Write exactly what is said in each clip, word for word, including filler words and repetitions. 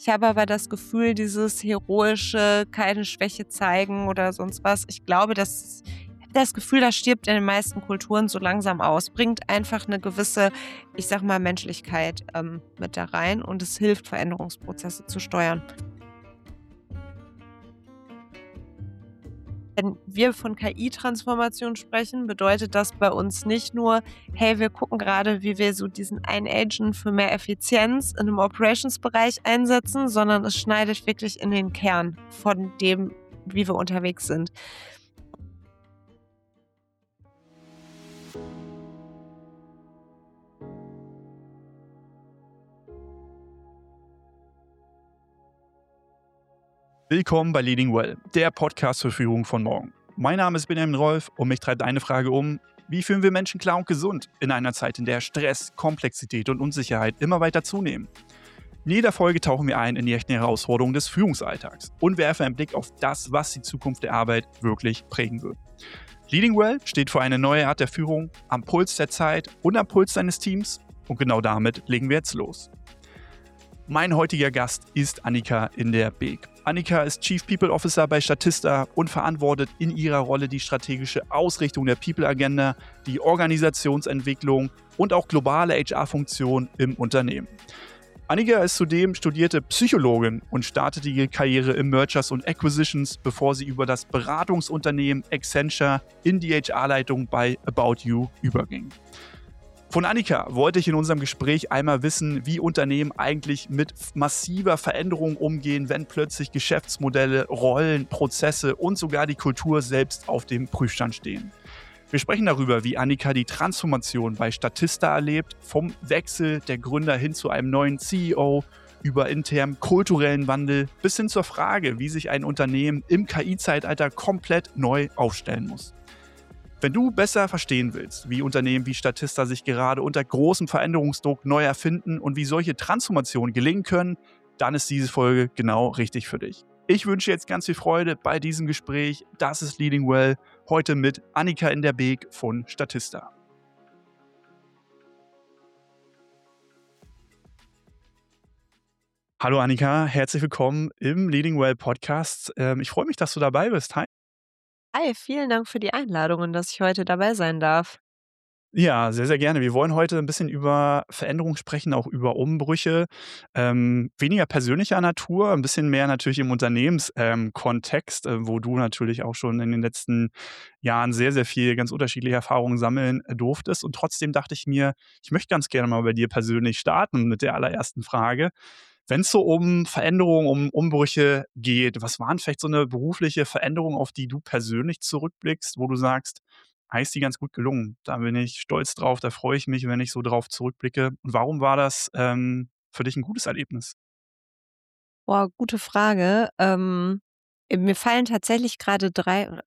Ich habe aber das Gefühl, dieses heroische, keine Schwäche zeigen oder sonst was, ich glaube, das ich habe das Gefühl, das stirbt in den meisten Kulturen so langsam aus. Bringt einfach eine gewisse, ich sage mal, Menschlichkeit, ähm, mit da rein und es hilft, Veränderungsprozesse zu steuern. Wenn wir von K I-Transformation sprechen, bedeutet das bei uns nicht nur: „Hey, wir gucken gerade, wie wir so diesen einen Agent für mehr Effizienz in 'nem Operations-Bereich einsetzen“, sondern es schneidet wirklich in den Kern von dem, wie wir unterwegs sind. Willkommen bei Leading Well, der Podcast für Führung von morgen. Mein Name ist Benjamin Rolf und mich treibt eine Frage um: Wie führen wir Menschen klar und gesund in einer Zeit, in der Stress, Komplexität und Unsicherheit immer weiter zunehmen? In jeder Folge tauchen wir ein in die echten Herausforderungen des Führungsalltags und werfen einen Blick auf das, was die Zukunft der Arbeit wirklich prägen wird. Leading Well steht für eine neue Art der Führung, am Puls der Zeit und am Puls seines Teams, und genau damit legen wir jetzt los. Mein heutiger Gast ist Annika in der Beek. Annika ist Chief People Officer bei Statista und verantwortet in ihrer Rolle die strategische Ausrichtung der People-Agenda, die Organisationsentwicklung und auch globale H R-Funktionen im Unternehmen. Annika ist zudem studierte Psychologin und startete ihre Karriere im Mergers und Acquisitions, bevor sie über das Beratungsunternehmen Accenture in die H R-Leitung bei About You überging. Von Annika wollte ich in unserem Gespräch einmal wissen, wie Unternehmen eigentlich mit massiver Veränderung umgehen, wenn plötzlich Geschäftsmodelle, Rollen, Prozesse und sogar die Kultur selbst auf dem Prüfstand stehen. Wir sprechen darüber, wie Annika die Transformation bei Statista erlebt, vom Wechsel der Gründer hin zu einem neuen C E O, über internen kulturellen Wandel bis hin zur Frage, wie sich ein Unternehmen im K I-Zeitalter komplett neu aufstellen muss. Wenn du besser verstehen willst, wie Unternehmen wie Statista sich gerade unter großem Veränderungsdruck neu erfinden und wie solche Transformationen gelingen können, dann ist diese Folge genau richtig für dich. Ich wünsche jetzt ganz viel Freude bei diesem Gespräch. Das ist Leading Well, heute mit Annika in der Beek von Statista. Hallo Annika, herzlich willkommen im Leading Well Podcast. Ähm, ich freue mich, dass du dabei bist. Hi. Hi, vielen Dank für die Einladung und dass ich heute dabei sein darf. Ja, sehr, sehr gerne. Wir wollen heute ein bisschen über Veränderung sprechen, auch über Umbrüche. Ähm, weniger persönlicher Natur, ein bisschen mehr natürlich im Unternehmenskontext, ähm, Kontext, äh, wo du natürlich auch schon in den letzten Jahren sehr, sehr viel ganz unterschiedliche Erfahrungen sammeln äh, durftest. Und trotzdem dachte ich mir, ich möchte ganz gerne mal bei dir persönlich starten mit der allerersten Frage. Wenn es so um Veränderungen, um Umbrüche geht, was waren vielleicht so eine berufliche Veränderung, auf die du persönlich zurückblickst, wo du sagst: „Ah, ist die ganz gut gelungen. Da bin ich stolz drauf, da freue ich mich, wenn ich so drauf zurückblicke.“ Und warum war das, ähm, für dich ein gutes Erlebnis? Boah, gute Frage. Ähm, mir fallen tatsächlich gerade drei. oder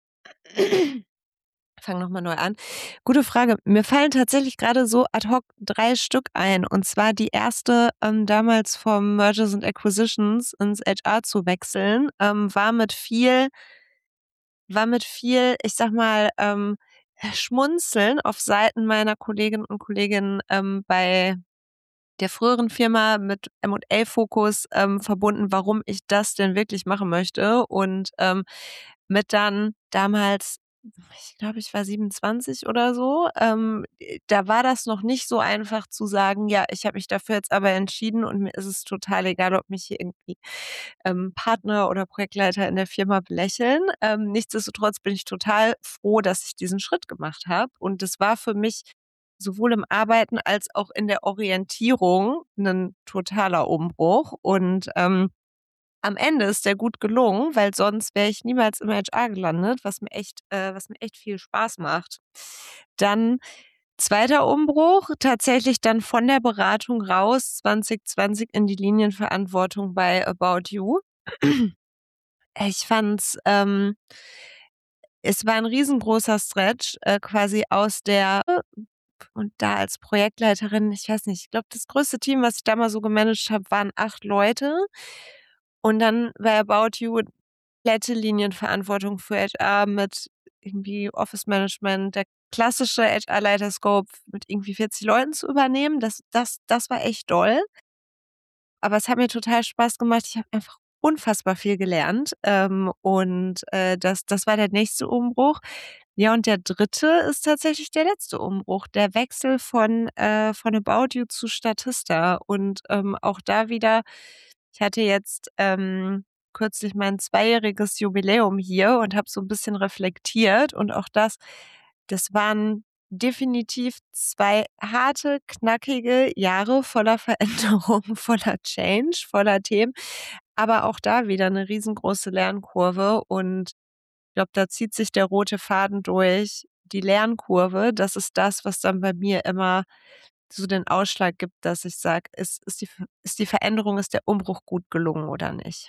fange noch mal neu an. Gute Frage. Mir fallen tatsächlich gerade so ad hoc drei Stück ein. Und zwar die erste, ähm, damals vom Mergers and Acquisitions ins H R zu wechseln, ähm, war mit viel war mit viel, ich sage mal, ähm, Schmunzeln auf Seiten meiner Kolleginnen und Kollegen, ähm, bei der früheren Firma mit M und A-Fokus, ähm, verbunden, warum ich das denn wirklich machen möchte. Und, ähm, mit dann damals, ich glaube, ich war siebenundzwanzig oder so, ähm, äh, da war das noch nicht so einfach zu sagen: „Ja, ich habe mich dafür jetzt aber entschieden und mir ist es total egal, ob mich hier irgendwie, ähm, Partner oder Projektleiter in der Firma belächeln.“ Ähm, nichtsdestotrotz bin ich total froh, dass ich diesen Schritt gemacht habe. Und das war für mich sowohl im Arbeiten als auch in der Orientierung 'nen totaler Umbruch. Und, ähm, am Ende ist der gut gelungen, weil sonst wäre ich niemals im H R gelandet, was mir echt äh, was mir echt viel Spaß macht. Dann zweiter Umbruch, tatsächlich dann von der Beratung raus, zwanzig zwanzig in die Linienverantwortung bei About You. Ich fand's, ähm es war 'n riesengroßer Stretch, äh, quasi aus der und da als Projektleiterin, ich weiß nicht, ich glaube, das größte Team, was ich da mal so gemanagt habe, waren acht Leute. Und dann bei About You komplette Linienverantwortung für H R mit irgendwie Office Management, der klassische H R-Leiter-Scope mit irgendwie vierzig Leuten zu übernehmen. Das das das war echt doll. aber es hat mir total Spaß gemacht. Ich habe einfach unfassbar viel gelernt, ähm, und, äh, das das war der nächste Umbruch. Ja, und der dritte ist tatsächlich der letzte Umbruch, der Wechsel von, äh von About You zu Statista. Und, ähm, auch da wieder ich hatte jetzt, ähm, kürzlich mein zweijähriges Jubiläum hier und habe so 'n bisschen reflektiert und auch das das waren definitiv zwei harte, knackige Jahre voller Veränderung, voller Change, voller Themen, aber auch da wieder 'ne riesengroße Lernkurve und ich glaube, da zieht sich der rote Faden durch. Die Lernkurve, das ist das, was dann bei mir immer so den Ausschlag gibt, dass ich sage: „Ist ist die Ver ist die Veränderung ist der Umbruch gut gelungen oder nicht?“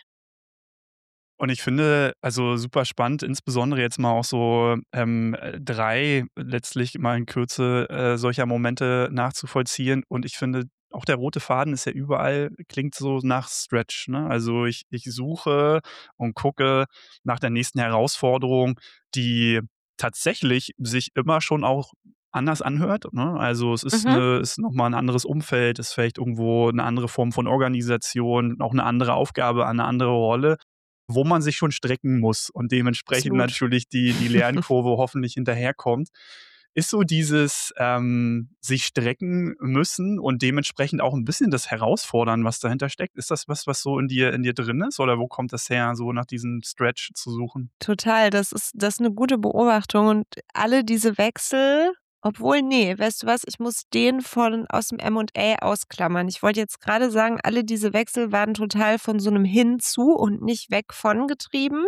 Und ich finde, also super spannend, insbesondere jetzt mal auch so, ähm, äh, drei letztlich mal in Kürze, äh, solcher Momente nachzuvollziehen. Und ich finde, auch der rote Faden ist ja überall klingt so nach Stretch, ne? Also, ich ich suche und gucke nach der nächsten Herausforderung, die tatsächlich sich immer schon auch anders anhört, ne? Also, es ist Mhm. 'ne ist noch mal 'n anderes Umfeld, ist vielleicht irgendwo 'ne andere Form von Organisation, auch 'ne andere Aufgabe, eine andere Rolle, wo man sich schon strecken muss und dementsprechend Absolut. natürlich die die Lernkurve hoffentlich hinterherkommt. Ist so dieses, ähm, sich strecken müssen und dementsprechend auch 'n bisschen das Herausfordern, was dahinter steckt, ist das was, was so in dir in dir drin ist oder wo kommt das her, so nach diesem Stretch zu suchen? Total, das ist das ist 'ne gute Beobachtung und alle diese Wechsel obwohl, ne, weißt du was? Ich muss den von aus dem M und A ausklammern. Ich wollte jetzt grade sagen, alle diese Wechsel waren total von so 'nem Hin-zu und nicht weg von getrieben.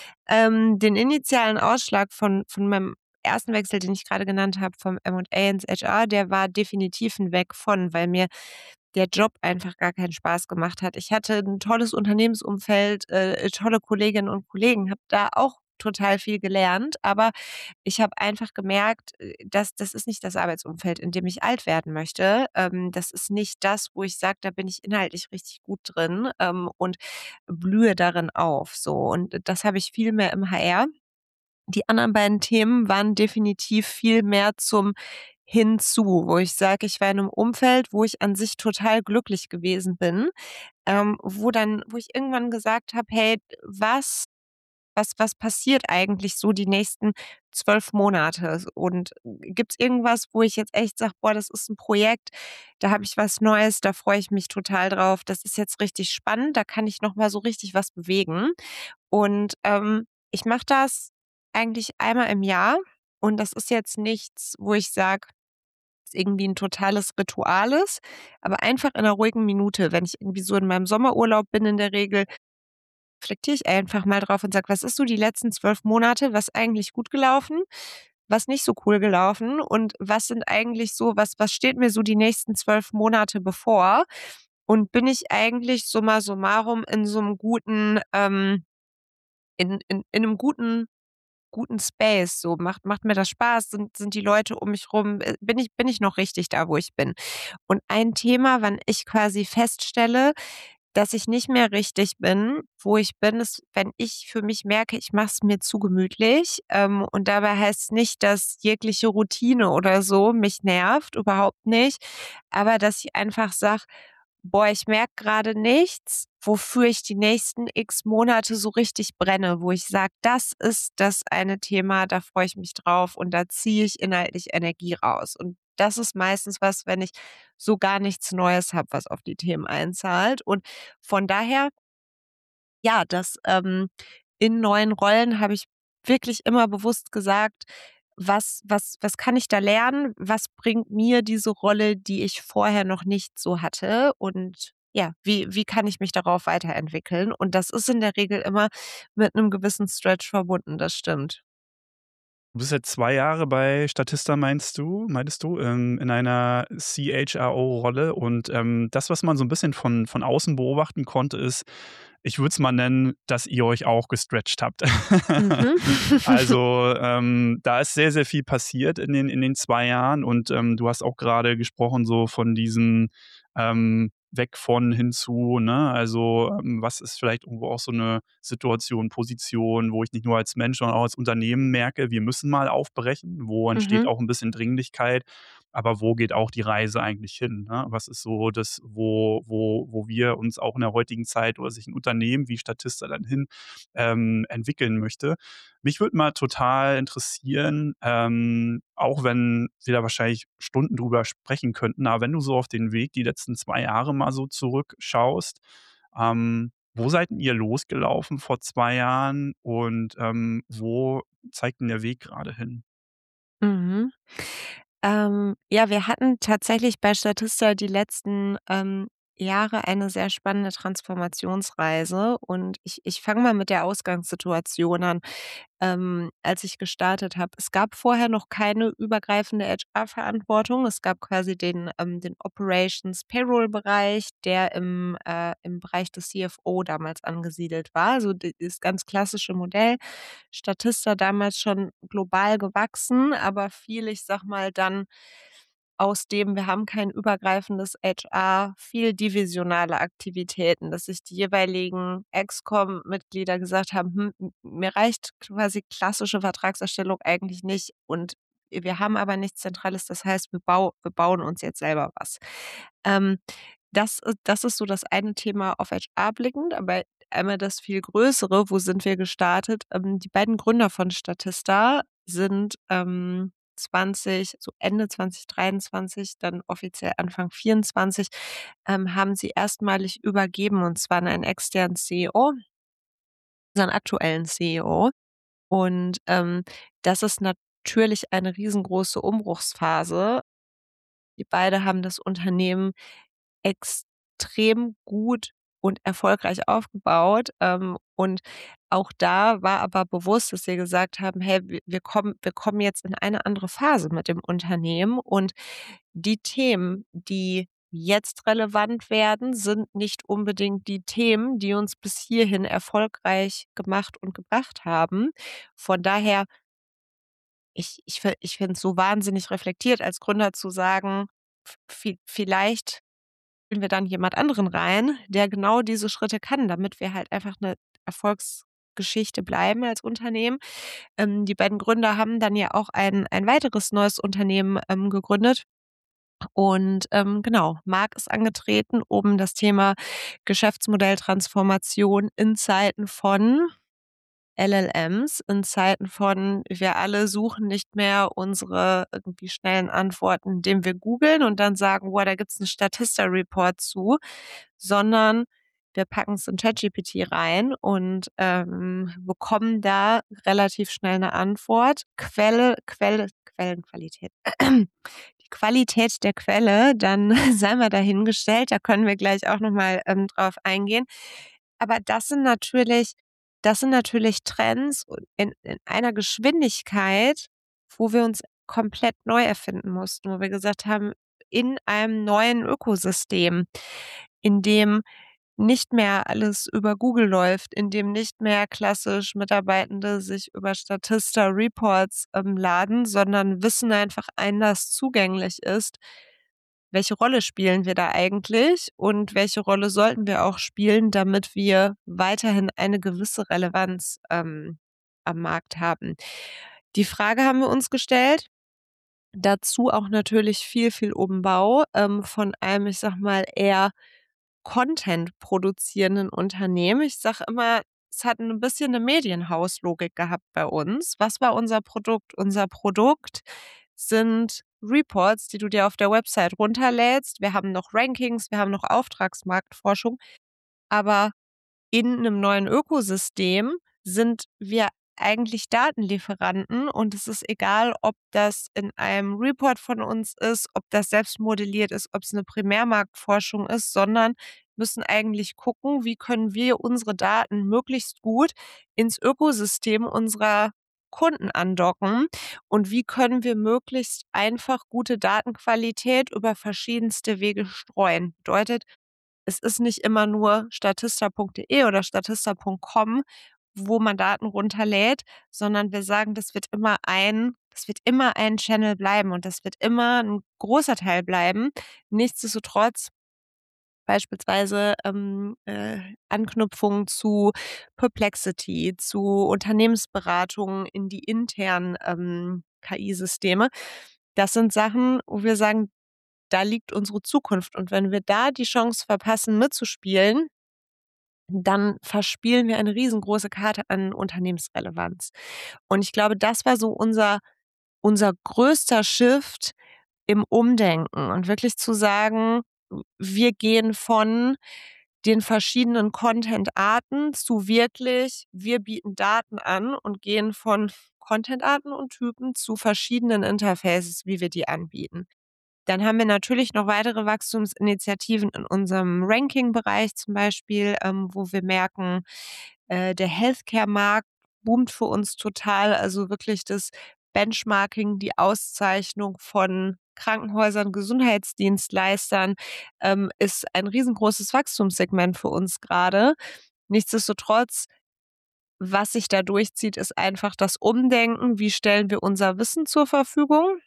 Ähm, den initialen Ausschlag von von meinem ersten Wechsel, den ich grade genannt habe, vom M und A ins H R, der war definitiv 'n Weg von, weil mir der Job einfach gar keinen Spaß gemacht hat. Ich hatte 'n tolles Unternehmensumfeld, äh, tolle Kolleginnen und Kollegen, habe da auch total viel gelernt, aber ich habe einfach gemerkt, äh, das das ist nicht das Arbeitsumfeld, in dem ich alt werden möchte. Ähm, das ist nicht das, wo ich sage, da bin ich inhaltlich richtig gut drin, ähm, und blühe darin auf, so. Und das habe ich viel mehr im H R. Die anderen beiden Themen waren definitiv viel mehr zum Hinzu, wo ich sage, ich war in 'nem Umfeld, wo ich an sich total glücklich gewesen bin, ähm, wo dann wo ich irgendwann gesagt habe: „Hey, was was was passiert eigentlich so die nächsten zwölf Monate?“ Und gibt's irgendwas, wo ich jetzt echt sage: „Boah, das ist 'n Projekt, da habe ich was Neues, da freue ich mich total drauf. Das ist jetzt richtig spannend, da kann ich noch mal so richtig was bewegen.“ Und, ähm, ich mache das eigentlich einmal im Jahr und das ist jetzt nichts, wo ich sage, ist irgendwie 'n totales Ritual ist, aber einfach in 'ner ruhigen Minute, wenn ich irgendwie so in meinem Sommerurlaub bin in der Regel, reflektiere ich einfach mal drauf und sage: „Was ist so die letzten zwölf Monate was eigentlich gut gelaufen, was nicht so cool gelaufen und was sind eigentlich so was was steht mir so die nächsten zwölf Monate bevor?“ Und bin ich eigentlich summa summarum in so 'nem guten, ähm in in in 'nem guten guten Space, so? Macht macht mir das Spaß? Sind sind die Leute um mich rum äh, bin ich bin ich noch richtig da, wo ich bin? Und ein Thema, wann ich quasi feststelle, dass ich nicht mehr richtig bin, wo ich bin, ist, wenn ich für mich merke, ich mache es mir zu gemütlich. Ähm, und dabei heißt's nicht, dass jegliche Routine oder so mich nervt, überhaupt nicht, aber dass ich einfach sage: „Boah, ich merke grade nichts, wofür ich die nächsten X Monate so richtig brenne“, wo ich sage: „Das ist das eine Thema, da freue ich mich drauf und da ziehe ich inhaltlich Energie raus.“ Und das ist meistens was, wenn ich so gar nichts Neues habe, was auf die Themen einzahlt. Und von daher ja, das, ähm in neuen Rollen habe ich wirklich immer bewusst gesagt: „Was was was kann ich da lernen? Was bringt mir diese Rolle, die ich vorher noch nicht so hatte? Und ja, wie wie kann ich mich darauf weiterentwickeln?“ Und das ist in der Regel immer mit 'nem gewissen Stretch verbunden, das stimmt. Du bist jetzt zwei Jahre bei Statista, meinst du meintest du, ähm, in einer C H R O-Rolle und, ähm, das, was man so 'n bisschen von von außen beobachten konnte, ist, ich würde es mal nennen, dass ihr euch auch gestretcht habt. Mhm. Also, ähm, da ist sehr, sehr viel passiert in den in den zwei Jahren und, ähm, du hast auch grade gesprochen so von diesem, ähm, weg von, hinzu, ne? Also, ähm, was ist vielleicht irgendwo auch so 'ne Situation, Position, wo ich nicht nur als Mensch, sondern auch als Unternehmen merke, wir müssen mal aufbrechen, wo entsteht Mhm. auch 'n bisschen Dringlichkeit. aber wo geht auch die Reise eigentlich hin, ne? Was ist so das, wo wo wo wir uns auch in der heutigen Zeit oder sich ein Unternehmen wie Statista dann hin, ähm, entwickeln möchte. Mich würde mal total interessieren, ähm, auch wenn wir da wahrscheinlich Stunden drüber sprechen könnten, aber wenn du so auf den Weg die letzten zwei Jahre mal so zurückschaust, ähm, wo seid 'n ihr losgelaufen vor zwei Jahren und, ähm, wo zeigt 'n der Weg gerade hin? Mhm. Ähm, ja, wir hatten tatsächlich bei Statista die letzten, ähm, Jahre eine sehr spannende Transformationsreise und ich ich fange mal mit der Ausgangssituation an, ähm, als ich gestartet habe. Es gab vorher noch keine übergreifende H R-Verantwortung. Es gab quasi den, ähm den Operations-Payroll-Bereich, der im, äh im Bereich des C F O damals angesiedelt war. Also, d das ganz klassische Modell. Statista damals schon global gewachsen, aber viel, ich sage mal, dann aus dem wir haben kein übergreifendes H R, viel divisionale Aktivitäten, dass sich die jeweiligen Excom-Mitglieder gesagt haben: „Hm, m mir reicht quasi klassische Vertragserstellung eigentlich nicht und wir haben aber nichts Zentrales, das heißt, wir bau wir bauen uns jetzt selber was." Ähm, das i das ist so das eine Thema auf H R blickend, aber einmal das viel größere, wo sind wir gestartet? Ähm, die beiden Gründer von Statista sind, ähm, zwanzig so Ende zwanzig dreiundzwanzig, dann offiziell Anfang vierundzwanzig, ähm, haben sie erstmalig übergeben und zwar an einen externen C E O unseren aktuellen C E O. Und, ähm, das ist natürlich eine riesengroße Umbruchsphase. Die beide haben das Unternehmen extrem gut und erfolgreich aufgebaut, ähm, und auch da war aber bewusst, dass wir gesagt haben: „Hey, wir wir kommen wir kommen jetzt in eine andere Phase mit dem Unternehmen und die Themen, die jetzt relevant werden, sind nicht unbedingt die Themen, die uns bis hierhin erfolgreich gemacht und gebracht haben." Von daher ich ich fi ich finde es so wahnsinnig reflektiert als Gründer zu sagen, v vi vielleicht holen wir dann jemand anderen rein, der genau diese Schritte kann, damit wir halt einfach 'ne Erfolgsgeschichte bleiben als Unternehmen. Ähm, die beiden Gründer haben dann ja auch ein ein weiteres neues Unternehmen, ähm, gegründet und, ähm, genau, Marc ist angetreten, um das Thema Geschäftsmodelltransformation in Zeiten von L L Ms, in Zeiten von wir alle suchen nicht mehr unsere irgendwie schnellen Antworten, indem wir googeln und dann sagen: „Boah, da gibt's 'n Statista-Report zu", sondern wir packen's in ChatGPT rein und, ähm, bekommen da relativ schnell 'ne Antwort. Quelle Quelle Quellenqualität. Die Qualität der Quelle, dann sei mal dahingestellt, da können wir gleich auch noch mal, ähm, drauf eingehen. Aber das sind natürlich das sind natürlich Trends u in in einer Geschwindigkeit, wo wir uns komplett neu erfinden mussten, wo wir gesagt haben, in einem neuen Ökosystem, in dem nicht mehr alles über Google läuft, in dem nicht mehr klassisch Mitarbeitende sich über Statista-Reports, ähm, laden, sondern Wissen einfach anders zugänglich ist. Welche Rolle spielen wir da eigentlich und welche Rolle sollten wir auch spielen, damit wir weiterhin eine gewisse Relevanz, ähm, am Markt haben? Die Frage haben wir uns gestellt. Dazu auch natürlich viel, viel Umbau, ähm, von einem, ich sage mal, eher Content-produzierenden Unternehmen. Ich sage immer, es hat 'n bisschen 'ne Medienhauslogik gehabt bei uns. Was war unser Produkt? Unser Produkt sind Reports, die du dir auf der Website runterlädst. Wir haben noch Rankings, wir haben noch Auftragsmarktforschung, aber in 'nem neuen Ökosystem sind wir eigentlich Datenlieferanten und es ist egal, ob das in einem Report von uns ist, ob das selbst modelliert ist, ob's 'ne Primärmarktforschung ist, sondern müssen eigentlich gucken, wie können wir unsere Daten möglichst gut ins Ökosystem unserer Kunden andocken und wie können wir möglichst einfach gute Datenqualität über verschiedenste Wege streuen. Bedeutet, es ist nicht immer nur statista.de oder statista.com, wo man Daten runterlädt, sondern wir sagen, das wird immer ein das wird immer ein Channel bleiben und das wird immer 'n großer Teil bleiben. Nichtsdestotrotz beispielsweise, ähm, äh, Anknüpfung zu Perplexity, zu Unternehmensberatungen in die internen, ähm, K I-Systeme. das sind Sachen, wo wir sagen, da liegt unsere Zukunft. Und wenn wir da die Chance verpassen, mitzuspielen, dann verspielen wir eine riesengroße Karte an Unternehmensrelevanz. Und ich glaube, das war so unser unser größter Shift im Umdenken und wirklich zu sagen, wir gehen von den verschiedenen Content-Arten zu wirklich, wir bieten Daten an und gehen von Content-Arten und Typen zu verschiedenen Interfaces, wie wir die anbieten. Dann haben wir natürlich noch weitere Wachstumsinitiativen in unserem Ranking-Bereich zum Beispiel, ähm, wo wir merken, äh, der Healthcare-Markt boomt für uns total. Also wirklich das Benchmarking, die Auszeichnung von Krankenhäusern, Gesundheitsdienstleistern, ähm, ist ein riesengroßes Wachstumssegment für uns gerade. Nichtsdestotrotz, was sich da durchzieht, ist einfach das Umdenken. Wie stellen wir unser Wissen zur Verfügung?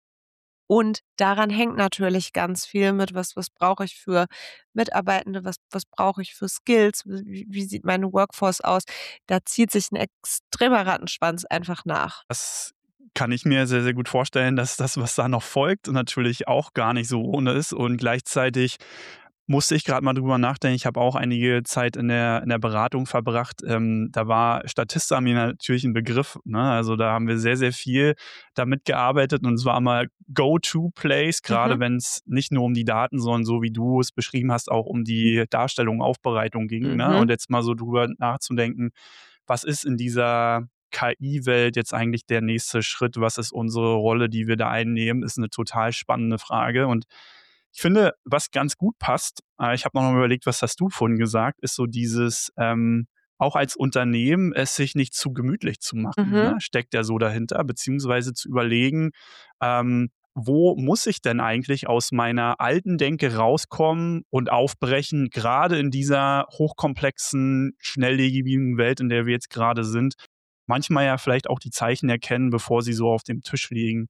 Und daran hängt natürlich ganz viel mit, was was brauche ich für Mitarbeitende, was was brauche ich für Skills, wie wie sieht meine Workforce aus? Da zieht sich 'n extremer Rattenschwanz einfach nach. Das kann ich mir sehr, sehr gut vorstellen, dass das, was da noch folgt, natürlich auch gar nicht so ohne ist. Und gleichzeitig musste ich gerade mal drüber nachdenken. Ich habe auch einige Zeit in der in der Beratung verbracht. Ähm, da war Statista mir natürlich ein Begriff, ne? Also, da haben wir sehr, sehr viel damit gearbeitet und es war immer Go-to-Place, gerade Mhm, wenn es nicht nur um die Daten, sondern so wie du es beschrieben hast, auch um die Darstellung, Aufbereitung ging, ne? Und mhm, jetzt mal so drüber nachzudenken, was ist in dieser K I-Welt jetzt eigentlich der nächste Schritt? Was ist unsere Rolle, die wir da einnehmen? Ist eine total spannende Frage. Und ich finde, was ganz gut passt, äh, ich habe noch mal überlegt, was hast du vorhin gesagt, ist so dieses, ähm, auch als Unternehmen es sich nicht zu gemütlich zu machen, mhm, ne? Steckt ja so dahinter, beziehungsweise zu überlegen, ähm, wo muss ich denn eigentlich aus meiner alten Denke rauskommen und aufbrechen, gerade in dieser hochkomplexen, schnelllebigen Welt, in der wir jetzt gerade sind. Manchmal ja vielleicht auch die Zeichen erkennen, bevor sie so auf dem Tisch liegen.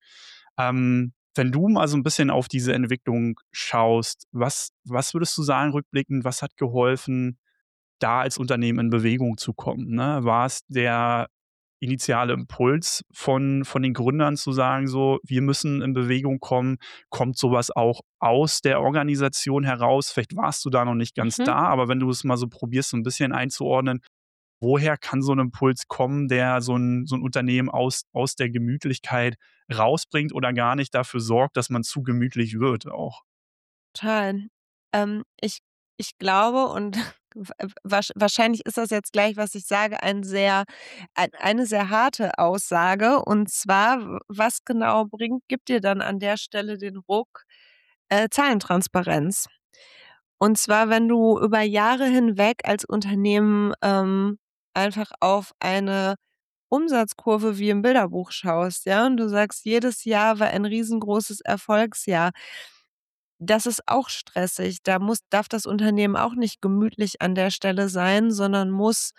Ähm, wenn du mal so ein bisschen auf diese Entwicklung schaust, was was würdest du sagen rückblickend, was hat geholfen, da als Unternehmen in Bewegung zu kommen, ne? War es der initiale Impuls von von den Gründern zu sagen so: „Wir müssen in Bewegung kommen?“ Kommt sowas auch aus der Organisation heraus? Vielleicht warst du da noch nicht ganz mhm. da, aber wenn du es mal so probierst, so ein bisschen einzuordnen, woher kann so 'n Impuls kommen, der so 'n so 'n Unternehmen aus aus der Gemütlichkeit rausbringt oder gar nicht dafür sorgt, dass man zu gemütlich wird auch? Total. Ähm, ich ich glaube und w wahrsch wahrscheinlich ist das jetzt gleich, was ich sage, ein sehr ein eine sehr harte Aussage. Und zwar, w was genau bringt gibt dir dann an der Stelle den Ruck? Äh, Zahlentransparenz. Und zwar, wenn du über Jahre hinweg als Unternehmen, ähm, einfach auf eine Umsatzkurve wie im Bilderbuch schaust, ja, und du sagst, jedes Jahr war ein riesengroßes Erfolgsjahr. Das ist auch stressig. Da muss darf das Unternehmen auch nicht gemütlich an der Stelle sein, sondern muss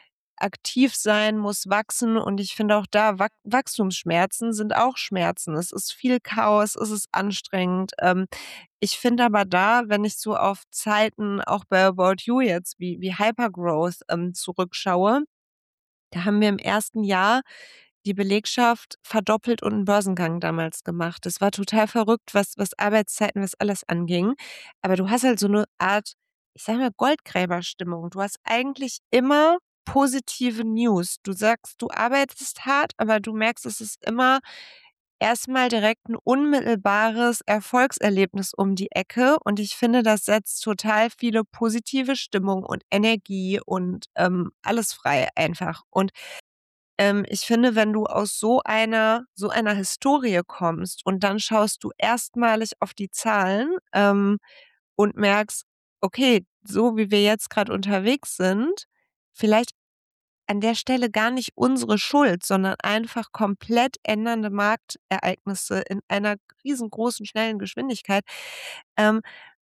aktiv sein, muss wachsen. Und ich finde auch da, Wach Wachstumsschmerzen sind auch Schmerzen. Es ist viel Chaos, es ist anstrengend. Ähm, ich finde aber da, wenn ich so auf Zeiten auch bei About You jetzt wie wie Hypergrowth, ähm, zurückschaue, da haben wir im ersten Jahr die Belegschaft verdoppelt und 'n Börsengang damals gemacht. Das war total verrückt, was was Arbeitszeiten, was alles anging. Aber du hast halt so 'ne Art, ich sage mal, Goldgräberstimmung. Du hast eigentlich immer positive News. Du sagst, du arbeitest hart, aber du merkst, es ist immer erst mal direkt 'n unmittelbares Erfolgserlebnis um die Ecke. Und ich finde, das setzt total viele positive Stimmung und Energie und, ähm, alles frei einfach. Und ähm, ich finde, wenn du aus so einer so einer Historie kommst und dann schaust du erstmalig auf die Zahlen, ähm, und merkst: „Okay, so wie wir jetzt grad unterwegs sind, vielleicht an der Stelle gar nicht unsere Schuld, sondern einfach komplett ändernde Marktereignisse in einer riesengroßen, schnellen Geschwindigkeit.“ Ähm,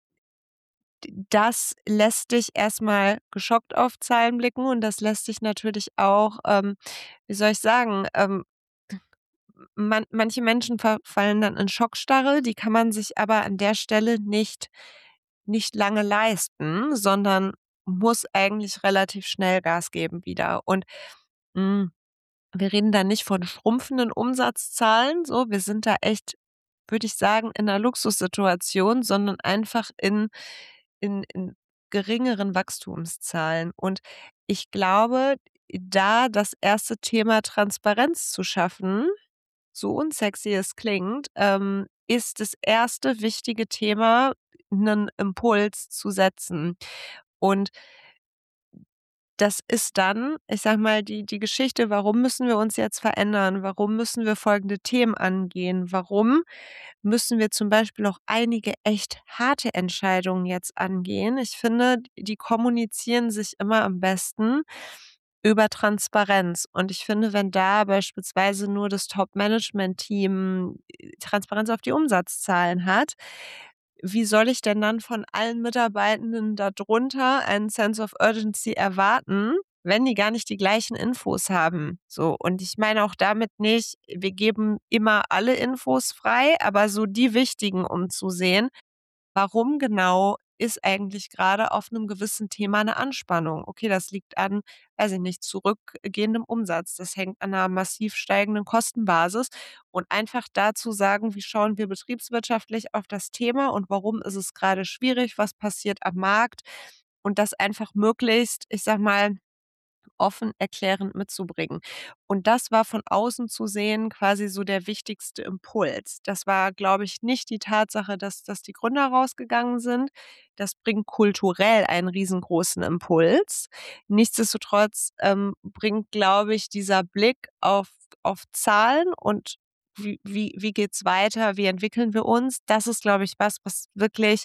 d das lässt dich erst mal geschockt auf Zahlen blicken und das lässt dich natürlich auch, ähm, wie soll ich sagen, ähm man manche Menschen verfallen dann in Schockstarre, die kann man sich aber an der Stelle nicht nicht lange leisten, sondern muss eigentlich relativ schnell Gas geben wieder. Und, hm, wir reden da nicht von schrumpfenden Umsatzzahlen so, wir sind da echt würde ich sagen, in 'ner Luxussituation, sondern einfach in in in geringeren Wachstumszahlen. Und ich glaube, da das erste Thema Transparenz zu schaffen, so unsexy es klingt, ähm, ist das erste wichtige Thema, 'nen Impuls zu setzen. Und das ist dann, ich sage mal, die die Geschichte, warum müssen wir uns jetzt verändern? Warum müssen wir folgende Themen angehen? Warum müssen wir zum Beispiel auch einige echt harte Entscheidungen jetzt angehen? Ich finde, die kommunizieren sich immer am besten über Transparenz. Und ich finde, wenn da beispielsweise nur das Top-Management-Team Transparenz auf die Umsatzzahlen hat, wie soll ich denn dann von allen Mitarbeitenden da drunter einen Sense of Urgency erwarten, wenn die gar nicht die gleichen Infos haben? So, und ich meine auch damit nicht, wir geben immer alle Infos frei, aber so die wichtigen, um zu sehen, warum genau ist eigentlich grade auf 'nem gewissen Thema 'ne Anspannung? Okay, das liegt an, weiß ich nicht, zurückgehendem Umsatz. Das hängt an 'ner massiv steigenden Kostenbasis. Und einfach da zu sagen: „Wie schauen wir betriebswirtschaftlich auf das Thema und warum ist es grade schwierig? Was passiert am Markt?“ Und das einfach möglichst, ich sage mal, offen erklärend mitzubringen. Und das war von außen zu sehen quasi so der wichtigste Impuls. Das war, glaube ich, nicht die Tatsache, dass dass die Gründer rausgegangen sind. Das bringt kulturell einen riesengroßen Impuls. Nichtsdestotrotz, ähm, bringt, glaube ich, dieser Blick auf auf Zahlen und wie wie wie geht's weiter? Wie entwickeln wir uns? Das ist, glaube ich, was, was wirklich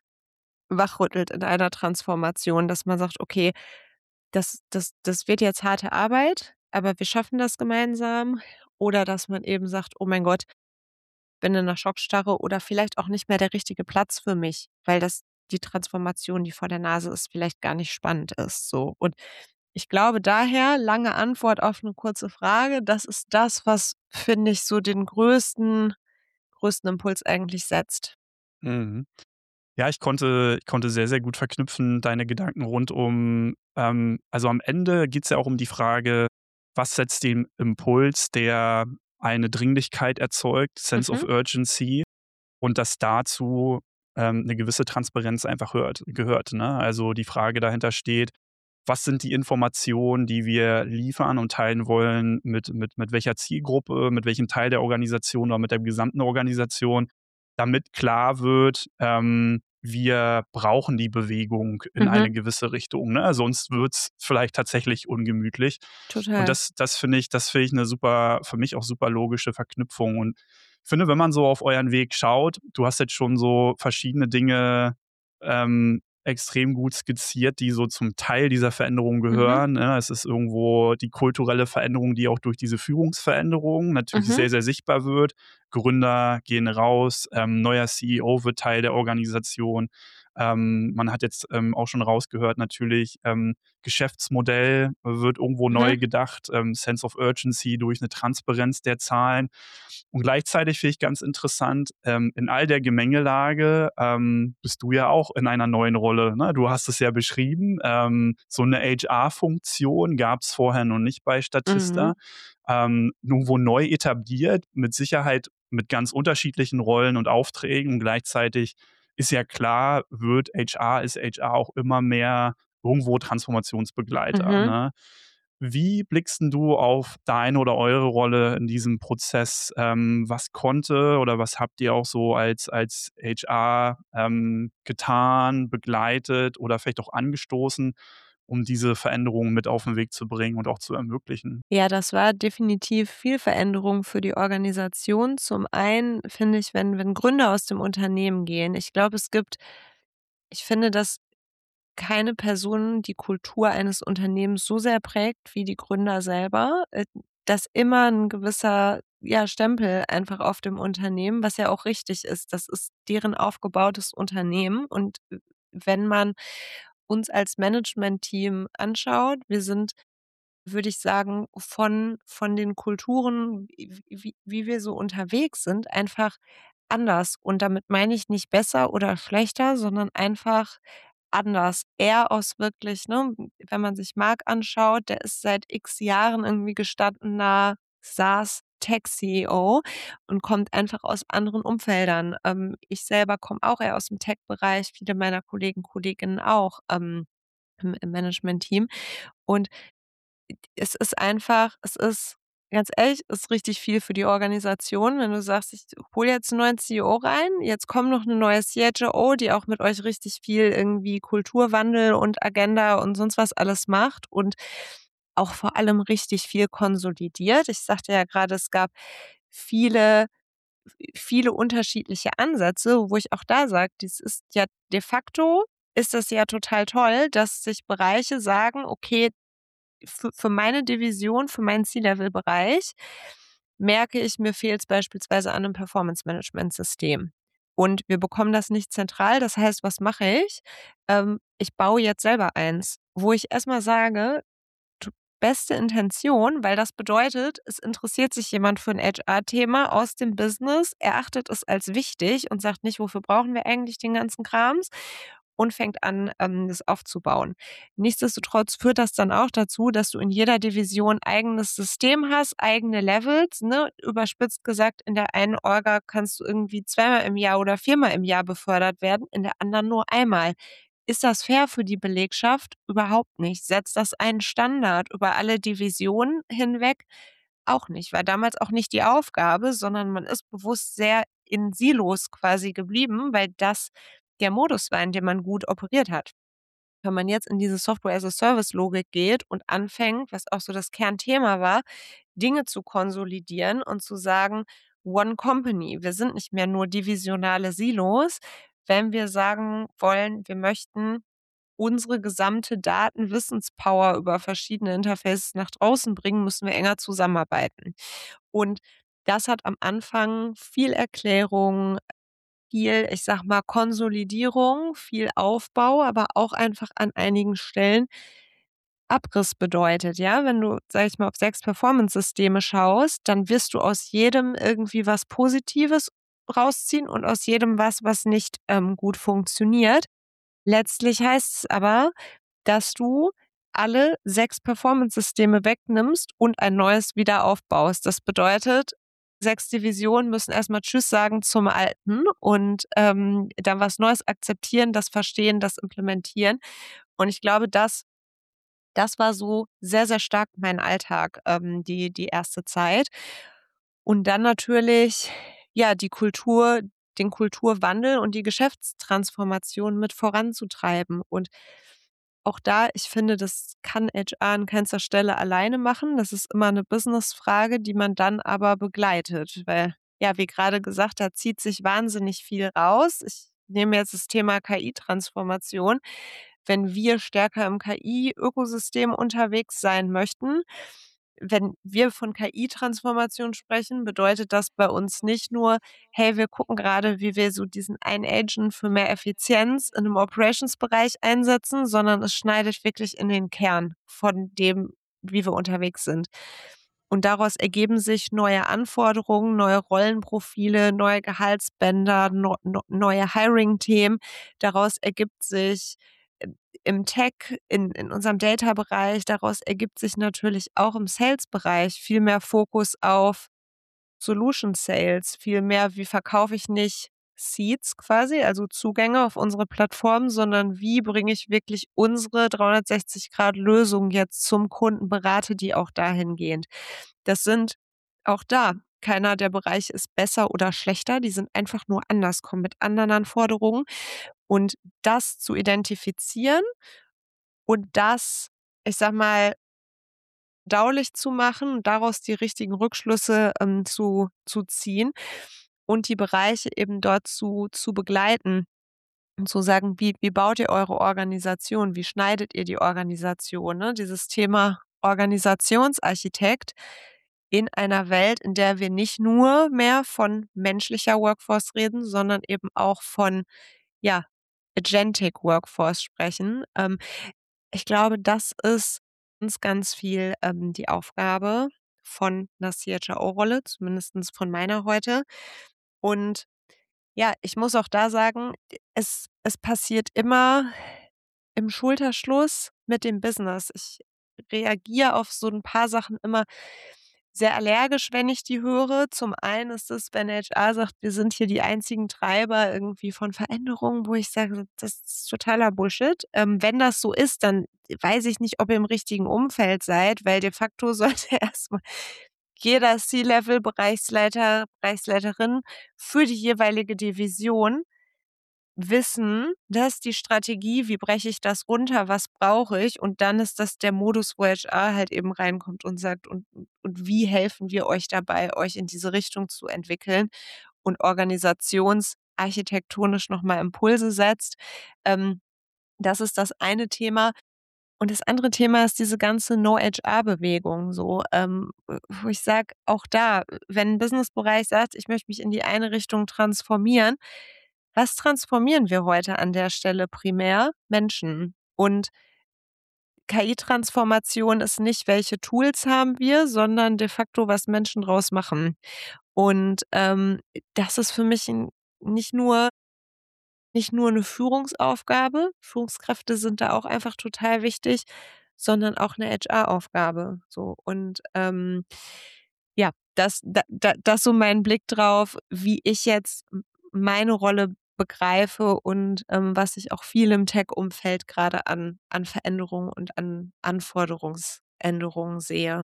wachrüttelt in einer Transformation, dass man sagt: „Okay, das das das wird jetzt harte Arbeit, aber wir schaffen das gemeinsam.“ Oder dass man eben sagt: „Oh mein Gott, bin in 'ner Schockstarre oder vielleicht auch nicht mehr der richtige Platz für mich, weil das die Transformation, die vor der Nase ist, vielleicht gar nicht spannend ist“, so. Und ich glaube daher, lange Antwort auf 'ne kurze Frage, das ist das, was, finde ich, so den größten größten Impuls eigentlich setzt. Mhm. Ja, ich konnte ich konnte sehr, sehr gut verknüpfen deine Gedanken rund um ähm, also am Ende geht's ja auch um die Frage: Was setzt den Impuls, der eine Dringlichkeit erzeugt, Sense of Mhm. Urgency, und dass dazu, ähm, 'ne gewisse Transparenz einfach hört gehört, ne? Also, die Frage dahinter steht: Was sind die Informationen, die wir liefern und teilen wollen, mit mit mit welcher Zielgruppe, mit welchem Teil der Organisation oder mit der gesamten Organisation, damit klar wird, ähm, wir brauchen die Bewegung in Mhm. eine gewisse Richtung, ne? Sonst wird's vielleicht tatsächlich ungemütlich. Und Total. das das finde ich das finde ich 'ne super für mich auch super logische Verknüpfung. Und ich finde, wenn man so auf euren Weg schaut, du hast jetzt schon so verschiedene Dinge, ähm, extrem gut skizziert, die so zum Teil dieser Veränderung Mhm. gehören, ne? Es ist irgendwo die kulturelle Veränderung, die auch durch diese Führungsveränderung natürlich Mhm. sehr, sehr sichtbar wird. Gründer gehen raus, ähm, neuer C E O wird Teil der Organisation. Ähm, man hat jetzt, ähm, auch schon rausgehört natürlich, ähm, Geschäftsmodell wird irgendwo Mhm. neu gedacht, ähm, Sense of Urgency durch 'ne Transparenz der Zahlen. Und gleichzeitig finde ich ganz interessant, ähm, in all der Gemengelage, ähm, bist du ja auch in einer neuen Rolle, ne? Du hast es ja beschrieben, ähm, so 'ne H R-Funktion gab's vorher noch nicht bei Mhm. Statista. Ähm, irgendwo neu etabliert, mit Sicherheit mit ganz unterschiedlichen Rollen und Aufträgen. Gleichzeitig ist ja klar, wird H R ist H R auch immer mehr irgendwo Transformationsbegleiter, Mhm. ne? Wie blickst 'n du auf deine oder eure Rolle in diesem Prozess? Ähm, was konnte oder was habt ihr auch so als als H R, ähm, getan, begleitet oder vielleicht auch angestoßen, um diese Veränderungen mit auf 'n Weg zu bringen und auch zu ermöglichen? Ja, das war definitiv viel Veränderung für die Organisation. Zum einen finde ich, wenn wenn Gründer aus dem Unternehmen gehen ich glaube, es gibt ich finde, dass keine Person die Kultur eines Unternehmens so sehr prägt wie die Gründer selber, äh, dass immer 'n gewisser, ja, Stempel einfach auf dem Unternehmen, was ja auch richtig ist. Das ist deren aufgebautes Unternehmen. Und w wenn man uns als Managementteam anschaut, wir sind, würde ich sagen, von von den Kulturen, w wie wie wir so unterwegs sind, einfach anders. Und damit meine ich nicht besser oder schlechter, sondern einfach anders. Eher aus wirklich, ne wenn man sich Marc anschaut, der ist seit X Jahren irgendwie gestandener SaaS Tech-C E O und kommt einfach aus anderen Umfeldern. Ähm, ich selber komme auch eher aus dem Tech-Bereich, viele meiner Kollegen, Kolleginnen auch, ähm, im im Management-Team. Und es ist einfach es ist ganz ehrlich, ist richtig viel für die Organisation, wenn du sagst: „Ich hole jetzt 'n neuen C E O rein, jetzt kommt noch 'ne neue C H R O, die auch mit euch richtig viel irgendwie Kulturwandel und Agenda und sonst was alles macht und auch vor allem richtig viel konsolidiert.“ Ich sagte ja grade, es gab viele viele unterschiedliche Ansätze, wo ich auch da sage, das ist ja de facto ist das ja total toll, dass sich Bereiche sagen: „Okay, für für meine Division, für meinen C-Level-Bereich merke ich, mir fehlt's beispielsweise an 'nem Performance-Management-System. Und wir bekommen das nicht zentral. Das heißt, was mache ich? Ähm, ich baue jetzt selber eins.“ Wo ich erst mal sage, du beste Intention, weil das bedeutet, es interessiert sich jemand für 'n H R-Thema aus dem Business, erachtet es als wichtig und sagt nicht: „Wofür brauchen wir eigentlich den ganzen Krams?“ und fängt an, ähm, das aufzubauen. Nichtsdestotrotz führt das dann auch dazu, dass du in jeder Division eigenes System hast, eigene Levels, ne? Überspitzt gesagt, in der einen Orga kannst du irgendwie zweimal im Jahr oder viermal im Jahr befördert werden, in der anderen nur einmal. Ist das fair für die Belegschaft? Überhaupt nicht. Setzt das einen Standard über alle Divisionen hinweg? Auch nicht. War damals auch nicht die Aufgabe, sondern man ist bewusst sehr in Silos quasi geblieben, weil das der Modus war, in dem man gut operiert hat. Wenn man jetzt in diese Software-as-a-Service-Logik geht und anfängt, was auch so das Kernthema war, Dinge zu konsolidieren und zu sagen: „One Company.“ Wir sind nicht mehr nur divisionale Silos. Wenn wir sagen wollen, wir möchten unsere gesamte Datenwissenspower über verschiedene Interfaces nach draußen bringen, müssen wir enger zusammenarbeiten. Und das hat am Anfang viel Erklärung, viel, ich sage mal, Konsolidierung, viel Aufbau, aber auch einfach an einigen Stellen Abriss bedeutet, ja? Wenn du, sage ich mal, auf sechs Performance-Systeme schaust, dann wirst du aus jedem irgendwie was Positives rausziehen und aus jedem was, was nicht, ähm, gut funktioniert. Letztlich heißt es aber, dass du alle sechs Performance-Systeme wegnimmst und ein neues wieder aufbaust. Das bedeutet, sechs Divisionen müssen erst mal tschüss sagen zum Alten und, ähm, dann was Neues akzeptieren, das verstehen, das implementieren. Und ich glaube, das das war so sehr, sehr stark mein Alltag, ähm, die die erste Zeit. Und dann natürlich, ja, die Kultur den Kulturwandel und die Geschäftstransformation mit voranzutreiben. Und auch da, ich finde, das kann H R an keinster Stelle alleine machen. Das ist immer 'ne Businessfrage, die man dann aber begleitet, weil, ja, wie grade gesagt, da zieht sich wahnsinnig viel raus. Ich nehme jetzt das Thema K I-Transformation. Wenn wir stärker im K I-Ökosystem unterwegs sein möchten wenn wir von K I-Transformation sprechen, bedeutet das bei uns nicht nur: „Hey, wir gucken grade, wie wir so diesen einen Agent für mehr Effizienz in 'nem Operations-Bereich einsetzen“, sondern es schneidet wirklich in den Kern von dem, wie wir unterwegs sind. Und daraus ergeben sich neue Anforderungen, neue Rollenprofile, neue Gehaltsbänder, neu neu neue Hiring-Themen. Daraus ergibt sich, äh, im Tech, in in unserem Data-Bereich daraus ergibt sich natürlich auch im Sales-Bereich viel mehr Fokus auf Solution Sales, viel mehr, wie verkaufe ich nicht Seats quasi, also Zugänge auf unsere Plattform, sondern wie bringe ich wirklich unsere dreihundertsechzig Grad Lösung jetzt zum Kunden, berate die auch dahingehend. Das sind auch da, keiner der Bereiche ist besser oder schlechter, die sind einfach nur anders, kommen mit anderen Anforderungen. Und das zu identifizieren und das, ich sage mal daulich zu machen, daraus die richtigen Rückschlüsse, ähm, zu zu ziehen und die Bereiche eben dort zu zu begleiten und zu sagen: „Wie wie baut ihr eure Organisation? Wie schneidet ihr die Organisation?“ Ne, dieses Thema Organisationsarchitekt in einer Welt, in der wir nicht nur mehr von menschlicher Workforce reden, sondern eben auch von, ja, Agentic Workforce sprechen. Ähm, ich glaube, das ist ganz, ganz viel, ähm, die Aufgabe von 'ner C H R O-Rolle, zumindestens von meiner heute. Und ja, ich muss auch da sagen, es es passiert immer im Schulterschluss mit dem Business. Ich reagiere auf so 'n paar Sachen immer sehr allergisch, wenn ich die höre. Zum einen ist es, wenn H R sagt, wir sind hier die einzigen Treiber irgendwie von Veränderungen, wo ich sage, das ist totaler Bullshit. Ähm, wenn das so ist, dann weiß ich nicht, ob ihr im richtigen Umfeld seid, weil de facto sollte erstmal jeder C-Level, Bereichsleiter, Bereichsleiterin für die jeweilige Division wissen, dass die Strategie, wie breche ich das runter, was brauche ich? Und dann ist das der Modus, wo H R halt eben reinkommt und sagt: „Und und wie helfen wir euch dabei, euch in diese Richtung zu entwickeln?“ Und organisationsarchitektonisch noch mal Impulse setzt. Ähm, das ist das eine Thema. Und das andere Thema ist diese ganze No-H R-Bewegung so, ähm, wo ich sage, auch da, wenn 'n Businessbereich sagt: „Ich möchte mich in die eine Richtung transformieren“, was transformieren wir heute an der Stelle primär? Menschen. Und K I-Transformation ist nicht, welche Tools haben wir, sondern de facto, was Menschen draus machen. Und, ähm, das ist für mich 'n nicht nur nicht nur 'ne Führungsaufgabe, Führungskräfte sind da auch einfach total wichtig, sondern auch 'ne H R-Aufgabe, so. Und, ähm, ja, das da da das so mein Blick drauf, wie ich jetzt m meine Rolle begreife und, ähm, was ich auch viel im Tech-Umfeld grade an an Veränderungen und an Anforderungsänderungen sehe.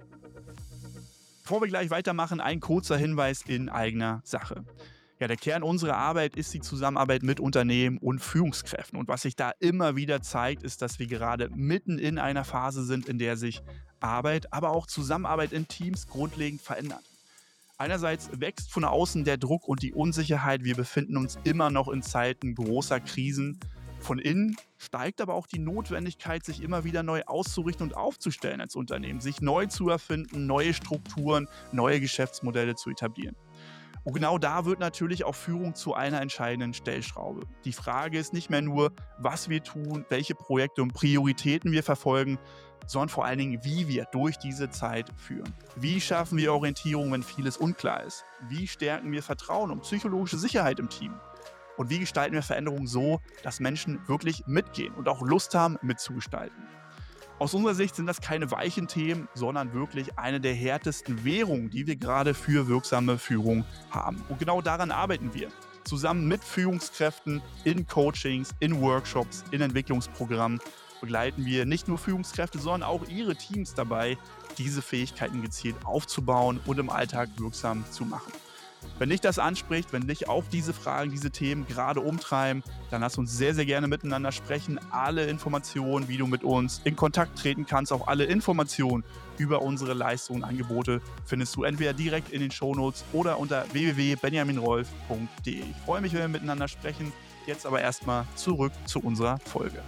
Bevor wir gleich weitermachen, ein kurzer Hinweis in eigener Sache. Ja, der Kern unserer Arbeit ist die Zusammenarbeit mit Unternehmen und Führungskräften. Und was sich da immer wieder zeigt, ist, dass wir gerade mitten in einer Phase sind, in der sich Arbeit, aber auch Zusammenarbeit in Teams grundlegend verändert. Einerseits wächst von außen der Druck und die Unsicherheit. Wir befinden uns immer noch in Zeiten großer Krisen. Von innen steigt aber auch die Notwendigkeit, sich immer wieder neu auszurichten und aufzustellen als Unternehmen, sich neu zu erfinden, neue Strukturen, neue Geschäftsmodelle zu etablieren. Und genau da wird natürlich auch Führung zu einer entscheidenden Stellschraube. Die Frage ist nicht mehr nur, was wir tun, welche Projekte und Prioritäten wir verfolgen, sondern vor allen Dingen, wie wir durch diese Zeit führen. Wie schaffen wir Orientierung, wenn vieles unklar ist? Wie stärken wir Vertrauen und psychologische Sicherheit im Team? Und wie gestalten wir Veränderungen so, dass Menschen wirklich mitgehen und auch Lust haben, mitzugestalten? Aus unserer Sicht sind das keine weichen Themen, sondern wirklich eine der härtesten Währungen, die wir gerade für wirksame Führung haben. Und genau daran arbeiten wir. Zusammen mit Führungskräften in Coachings, in Workshops, in Entwicklungsprogrammen begleiten wir nicht nur Führungskräfte, sondern auch ihre Teams dabei, diese Fähigkeiten gezielt aufzubauen und im Alltag wirksam zu machen. Wenn dich das anspricht, wenn dich auch diese Fragen, diese Themen gerade umtreiben, dann lass uns sehr, sehr gerne miteinander sprechen. Alle Informationen, wie du mit uns in Kontakt treten kannst, auch alle Informationen über unsere Leistungen und Angebote findest du entweder direkt in den Shownotes oder unter w w w punkt benjamin rolf punkt d e. Ich freue mich, wenn wir miteinander sprechen. Jetzt aber erstmal zurück zu unserer Folge.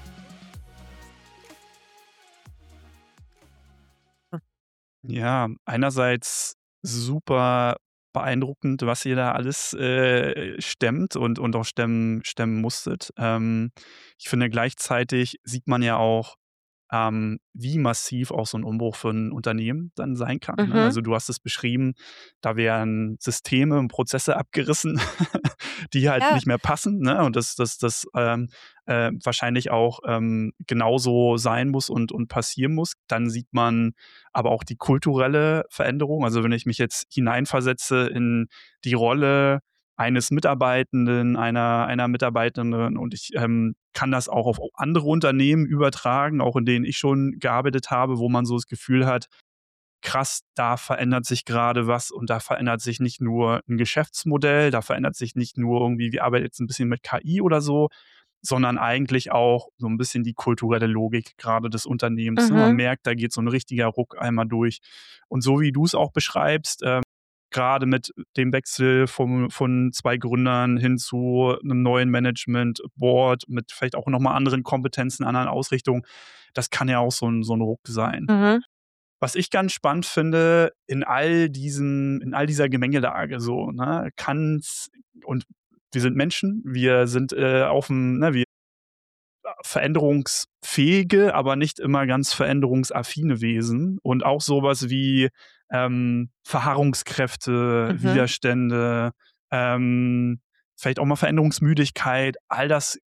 Ja, einerseits super beeindruckend, was ihr da alles äh, stemmt und, und auch stemmen, stemmen musstet. Ähm, ich finde, gleichzeitig sieht man ja auch, ähm, wie massiv auch so ein Umbruch für ein Unternehmen dann sein kann, ne? Mhm. Also, du hast es beschrieben, da werden Systeme und Prozesse abgerissen, die halt Ja. nicht mehr passen, ne? Und das das das, ähm, äh, wahrscheinlich auch, ähm, genauso sein muss und und passieren muss. Dann sieht man aber auch die kulturelle Veränderung. Also, wenn ich mich jetzt hineinversetze in die Rolle eines Mitarbeitenden, einer einer Mitarbeitenden und ich, ähm, kann das auch auf andere Unternehmen übertragen, auch in denen ich schon gearbeitet habe, wo man so das Gefühl hat: „Krass, da verändert sich gerade was und da verändert sich nicht nur ein Geschäftsmodell, da verändert sich nicht nur irgendwie, wir arbeiten jetzt ein bisschen mit K I oder so, sondern eigentlich auch so ein bisschen die kulturelle Logik gerade des Unternehmens“, ne? Man Mhm. merkt, da geht so ein richtiger Ruck einmal durch. Und so wie du es auch beschreibst, ähm, grade mit dem Wechsel vom von zwei Gründern hin zu einem neuen Management Board mit vielleicht auch noch mal anderen Kompetenzen, anderen Ausrichtungen, das kann ja auch so ein so 'n Ruck sein. Mhm. Was ich ganz spannend finde, in all diesen in all dieser Gemengelage so, ne, kann's und wir sind Menschen, wir sind, äh, auf'm ne, wir veränderungsfähige, aber nicht immer ganz veränderungsaffine Wesen und auch sowas wie, ähm, Verharrungskräfte, Mhm. Widerstände, ähm, vielleicht auch mal Veränderungsmüdigkeit, all das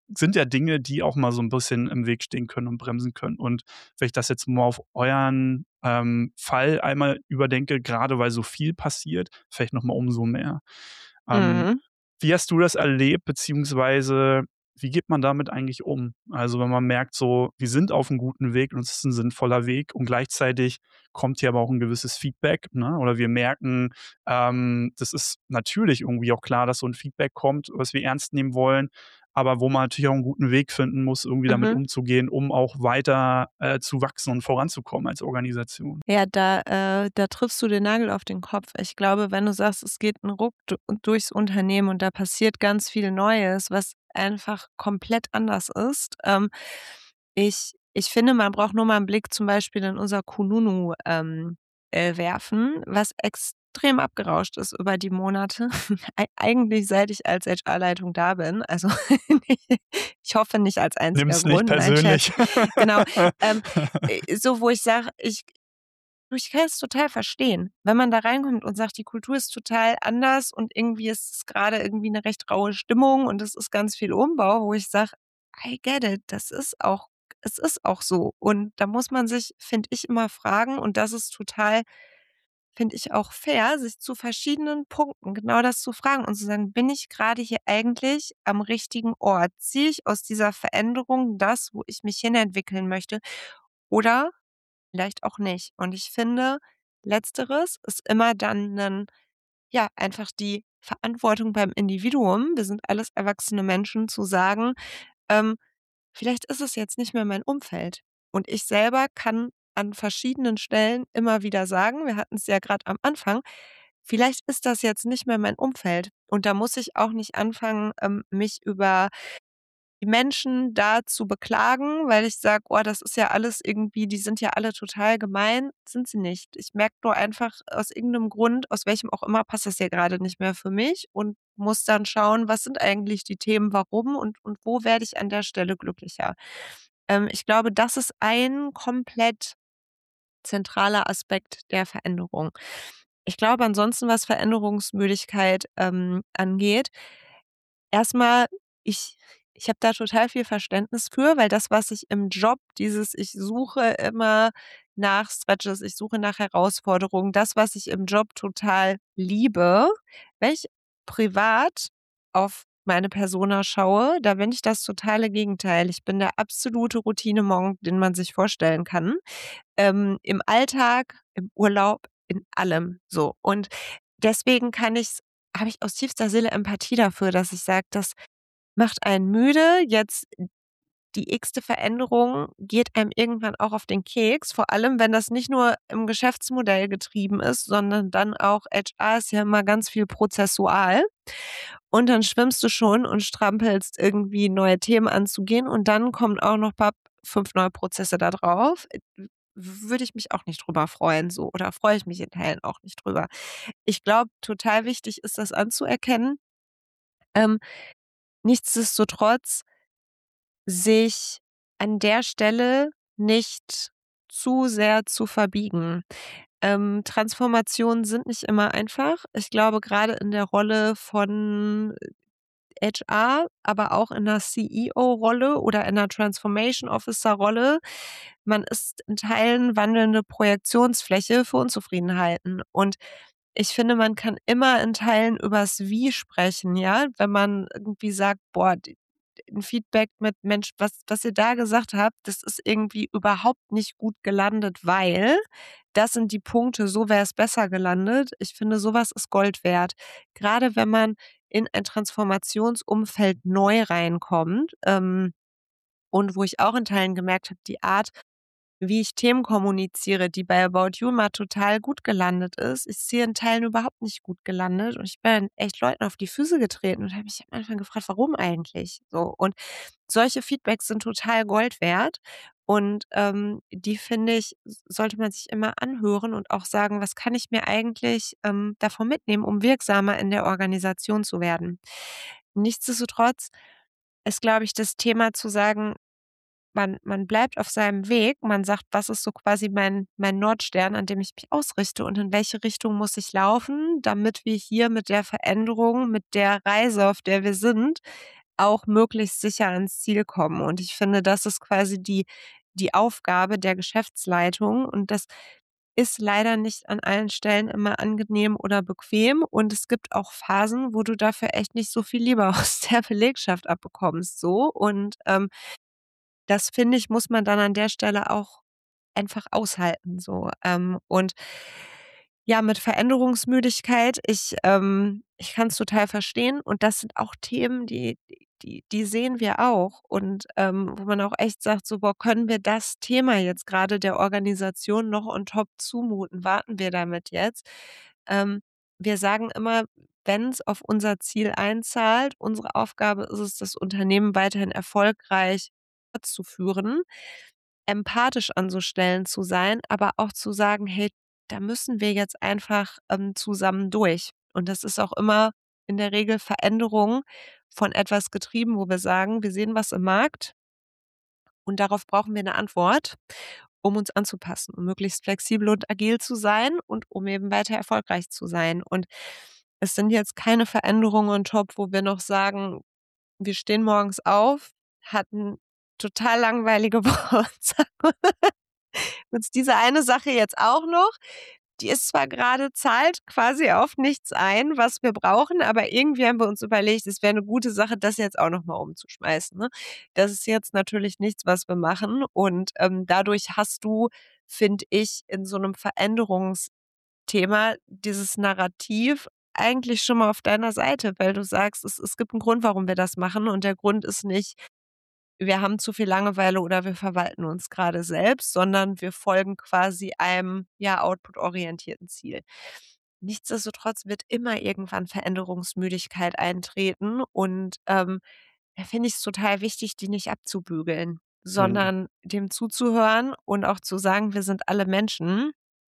sind ja Dinge, die auch mal so ein bisschen im Weg stehen können und bremsen können. Und wenn ich das jetzt mal auf euren, ähm, Fall einmal überdenke, gerade weil so viel passiert, vielleicht noch mal umso mehr. Ähm, Mhm. Wie hast du das erlebt, beziehungsweise wie geht man damit eigentlich um? Also, wenn man merkt so, wir sind auf einem guten Weg und es ist ein sinnvoller Weg und gleichzeitig kommt hier aber auch ein gewisses Feedback, ne? Oder wir merken, ähm, das ist natürlich irgendwie auch klar, dass so ein Feedback kommt, was wir ernst nehmen wollen, aber wo man natürlich auch einen guten Weg finden muss, irgendwie damit Mhm. umzugehen, um auch weiter, äh, zu wachsen und voranzukommen als Organisation. Ja, da äh, da triffst du den Nagel auf den Kopf. Ich glaube, wenn du sagst, es geht 'n Ruck du durchs Unternehmen und da passiert ganz viel Neues, was einfach komplett anders ist. Ähm, ich ich finde, man braucht nur mal 'n Blick zum Beispiel in unser Kununu, ähm, äh, werfen, was extrem abgerauscht ist über die Monate. Ei eigentlich seit ich als H R-Leitung da bin. Also, ich hoffe nicht als einziger Nimm's nicht Grund. Nein, Scherz. persönlich. Genau. Ähm, äh, so, wo ich sage, ich Du, ich kann es total verstehen. Wenn man da reinkommt und sagt, die Kultur ist total anders und irgendwie ist es grade irgendwie 'ne recht raue Stimmung und es ist ganz viel Umbau, wo ich sage: „I get it." Das ist auch es ist auch so. Und da muss man sich, finde ich, immer fragen, und das ist total, finde ich, auch fair, sich zu verschiedenen Punkten genau das zu fragen und zu sagen: „Bin ich grade hier eigentlich am richtigen Ort? Ziehe ich aus dieser Veränderung das, wo ich mich hinentwickeln möchte, oder vielleicht auch nicht?" Und ich finde, Letzteres ist immer dann 'nen ja, einfach die Verantwortung beim Individuum, wir sind alles erwachsene Menschen, zu sagen, ähm: „Vielleicht ist es jetzt nicht mehr mein Umfeld." Und ich selber kann an verschiedenen Stellen immer wieder sagen, wir hatten's ja grad am Anfang, vielleicht ist das jetzt nicht mehr mein Umfeld. Und da muss ich auch nicht anfangen, ähm, mich über die Menschen da zu beklagen, weil ich sage: „Oh, das ist ja alles irgendwie, die sind ja alle total gemein." Sind sie nicht. Ich merke nur einfach, aus irgend 'nem Grund, aus welchem auch immer, passt das hier grade nicht mehr für mich und muss dann schauen, was sind eigentlich die Themen, warum und und wo werde ich an der Stelle glücklicher. Ähm, ich glaube, das ist ein komplett zentraler Aspekt der Veränderung. Ich glaube ansonsten, was Veränderungsmüdigkeit, ähm, angeht, erstmal, ich ich habe da total viel Verständnis für, weil das, was ich im Job, dieses ich suche immer nach Stretches, ich suche nach Herausforderungen, das, was ich im Job total liebe, wenn ich privat auf meine Persona schaue, da bin ich das totale Gegenteil. Ich bin der absolute Routinemonk, den man sich vorstellen kann. Ähm, im Alltag, im Urlaub, in allem so. Und deswegen kann ich's habe ich aus tiefster Seele Empathie dafür, dass ich sage, das macht einen müde. Jetzt die x-te Veränderung geht einem irgendwann auch auf den Keks, vor allem, wenn das nicht nur im Geschäftsmodell getrieben ist, sondern dann auch H R ist ja immer ganz viel prozessual. Und dann schwimmst du schon und strampelst irgendwie, neue Themen anzugehen und dann kommen auch noch papp fünf neue Prozesse da drauf. Äh, w würde ich mich auch nicht drüber freuen so, oder freue ich mich in Teilen auch nicht drüber. Ich glaube, total wichtig ist das anzuerkennen. Ähm, nichtsdestotrotz sich an der Stelle nicht zu sehr zu verbiegen. Ähm, Transformationen sind nicht immer einfach. Ich glaube, grade in der Rolle von H R, aber auch in 'ner C E O-Rolle oder in 'ner Transformation Officer-Rolle, man ist in Teilen wandelnde Projektionsfläche für Unzufriedenheiten. Und ich finde, man kann immer in Teilen übers Wie sprechen, ja? Wenn man irgendwie sagt: „Boah, d 'n Feedback mit: ‚Mensch, was was ihr da gesagt habt, das ist irgendwie überhaupt nicht gut gelandet, weil das sind die Punkte, so wäre es besser gelandet." Ich finde, so was ist Gold wert. Grade wenn man in ein Transformationsumfeld neu reinkommt, ähm, und wo ich auch in Teilen gemerkt habe, die Art, wie ich Themen kommuniziere, die bei About You mal total gut gelandet ist, ist hier in Teilen überhaupt nicht gut gelandet. Und ich bin echt Leuten auf die Füße getreten und habe mich am Anfang gefragt: „Warum eigentlich?" So, und solche Feedbacks sind total Gold wert und, ähm, die finde ich, s sollte man sich immer anhören und auch sagen: „Was kann ich mir eigentlich, ähm, davon mitnehmen, um wirksamer in der Organisation zu werden?" Nichtsdestotrotz ist, glaube ich, das Thema zu sagen, man man bleibt auf seinem Weg. Man sagt: „Was ist so quasi mein mein Nordstern, an dem ich mich ausrichte und in welche Richtung muss ich laufen, damit wir hier mit der Veränderung, mit der Reise, auf der wir sind, auch möglichst sicher ans Ziel kommen. Und ich finde, das ist quasi die die Aufgabe der Geschäftsleitung. Und das ist leider nicht an allen Stellen immer angenehm oder bequem. Und es gibt auch Phasen, wo du dafür echt nicht so viel Liebe aus der Belegschaft abbekommst, so. Und, ähm, das finde ich, muss man dann an der Stelle auch einfach aushalten, so. Ähm, und ja, mit Veränderungsmüdigkeit, ich ähm, ich kann's total verstehen. Und das sind auch Themen, die die die sehen wir auch. Und, ähm, wo man auch echt sagt so: „Boah, können wir das Thema jetzt grade der Organisation noch on top zumuten? Warten wir damit jetzt?“ Ähm, wir sagen immer, wenn's auf unser Ziel einzahlt, unsere Aufgabe ist es, das Unternehmen weiterhin erfolgreich fortzuführen, empathisch an so Stellen zu sein, aber auch zu sagen: „Hey, da müssen wir jetzt einfach, ähm, zusammen durch.“ Und das ist auch immer in der Regel Veränderung von etwas getrieben, wo wir sagen: „Wir sehen was im Markt und darauf brauchen wir 'ne Antwort, um uns anzupassen, um möglichst flexibel und agil zu sein und um eben weiter erfolgreich zu sein.“ Und es sind jetzt keine Veränderungen on top, wo wir noch sagen: „Wir stehen morgens auf, hatten total langweilige Woche und sagen uns diese eine Sache jetzt auch noch. Die ist zwar grade zahlt quasi auf nichts ein, was wir brauchen, aber irgendwie haben wir uns überlegt, es wäre 'ne gute Sache, das jetzt auch noch mal umzuschmeißen“, ne? Das ist jetzt natürlich nichts, was wir machen. Und, ähm, dadurch hast du, finde ich, in so 'nem Veränderungsthema dieses Narrativ eigentlich schon mal auf deiner Seite, weil du sagst, es es gibt 'n Grund, warum wir das machen. Und der Grund ist nicht, wir haben zu viel Langeweile oder wir verwalten uns grade selbst, sondern wir folgen quasi einem, ja, output-orientierten Ziel. Nichtsdestotrotz wird immer irgendwann Veränderungsmüdigkeit eintreten und, ähm, da finde ich's total wichtig, die nicht abzubügeln, Mhm. sondern dem zuzuhören und auch zu sagen: „Wir sind alle Menschen.“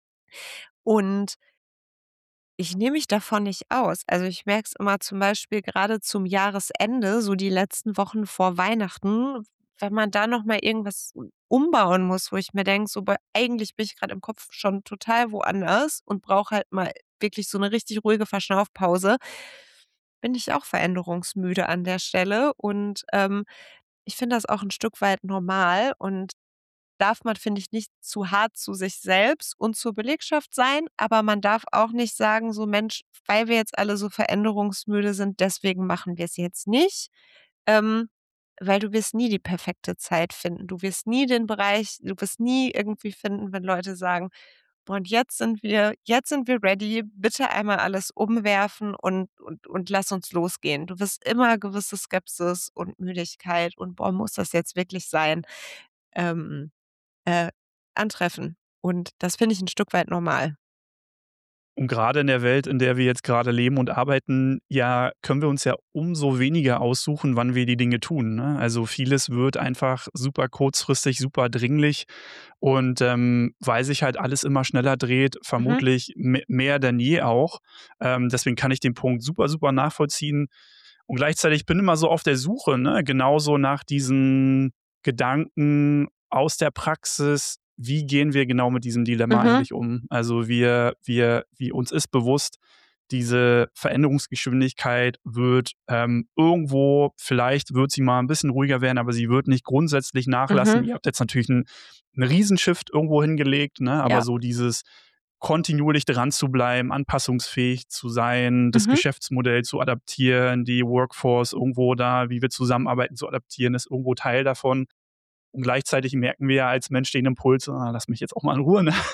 Und ich nehme mich davon nicht aus. Also, ich merke es immer zum Beispiel grade zum Jahresende, so die letzten Wochen vor Weihnachten, wenn man da noch mal irgendwas umbauen muss, wo ich mir denke, so: „Boah, eigentlich bin ich grad im Kopf schon total woanders und brauche halt mal wirklich so 'ne richtig ruhige Verschnaufpause“, bin ich auch veränderungsmüde an der Stelle. Und, ähm, ich finde das auch 'n Stück weit normal und darf man, finde ich, nicht zu hart zu sich selbst und zur Belegschaft sein, aber man darf auch nicht sagen so: „Mensch, weil wir jetzt alle so veränderungsmüde sind, deswegen machen wir's jetzt nicht.“ Ähm, weil du wirst nie die perfekte Zeit finden. Du wirst nie den Bereich du wirst nie irgendwie finden, wenn Leute sagen: „Boah, und jetzt sind wir jetzt sind wir ready, bitte einmal alles umwerfen und und und lass uns losgehen.“ Du wirst immer gewisse Skepsis und Müdigkeit und: „Boah, muss das jetzt wirklich sein?“ Ähm, äh, antreffen. Und das finde ich 'n Stück weit normal. Und grade in der Welt, in der wir jetzt grade leben und arbeiten, ja, können wir uns ja umso weniger aussuchen, wann wir die Dinge tun, ne? Also, vieles wird einfach super kurzfristig, super dringlich und, ähm, weil sich halt alles immer schneller dreht, Mhm. vermutlich me mehr denn je auch. Ähm, deswegen kann ich den Punkt super, super nachvollziehen. Und gleichzeitig bin immer so auf der Suche, ne, genauso nach diesen Gedanken aus der Praxis: Wie gehen wir genau mit diesem Dilemma Mhm. eigentlich um? Also, wir wir wir uns ist bewusst, diese Veränderungsgeschwindigkeit wird, ähm, irgendwo vielleicht wird sie mal 'n bisschen ruhiger werden, aber sie wird nicht grundsätzlich nachlassen. Mhm. Ihr habt jetzt natürlich 'n 'n Riesen-Shift irgendwo hingelegt, ne, aber Ja. so dieses kontinuierlich dran zu bleiben, anpassungsfähig zu sein, das Mhm. Geschäftsmodell zu adaptieren, die Workforce irgendwo da, wie wir zusammenarbeiten, zu adaptieren, ist irgendwo Teil davon. Und gleichzeitig merken wir ja als Mensch den Impuls: „Ah, lass mich jetzt auch mal in Ruhe“, ne?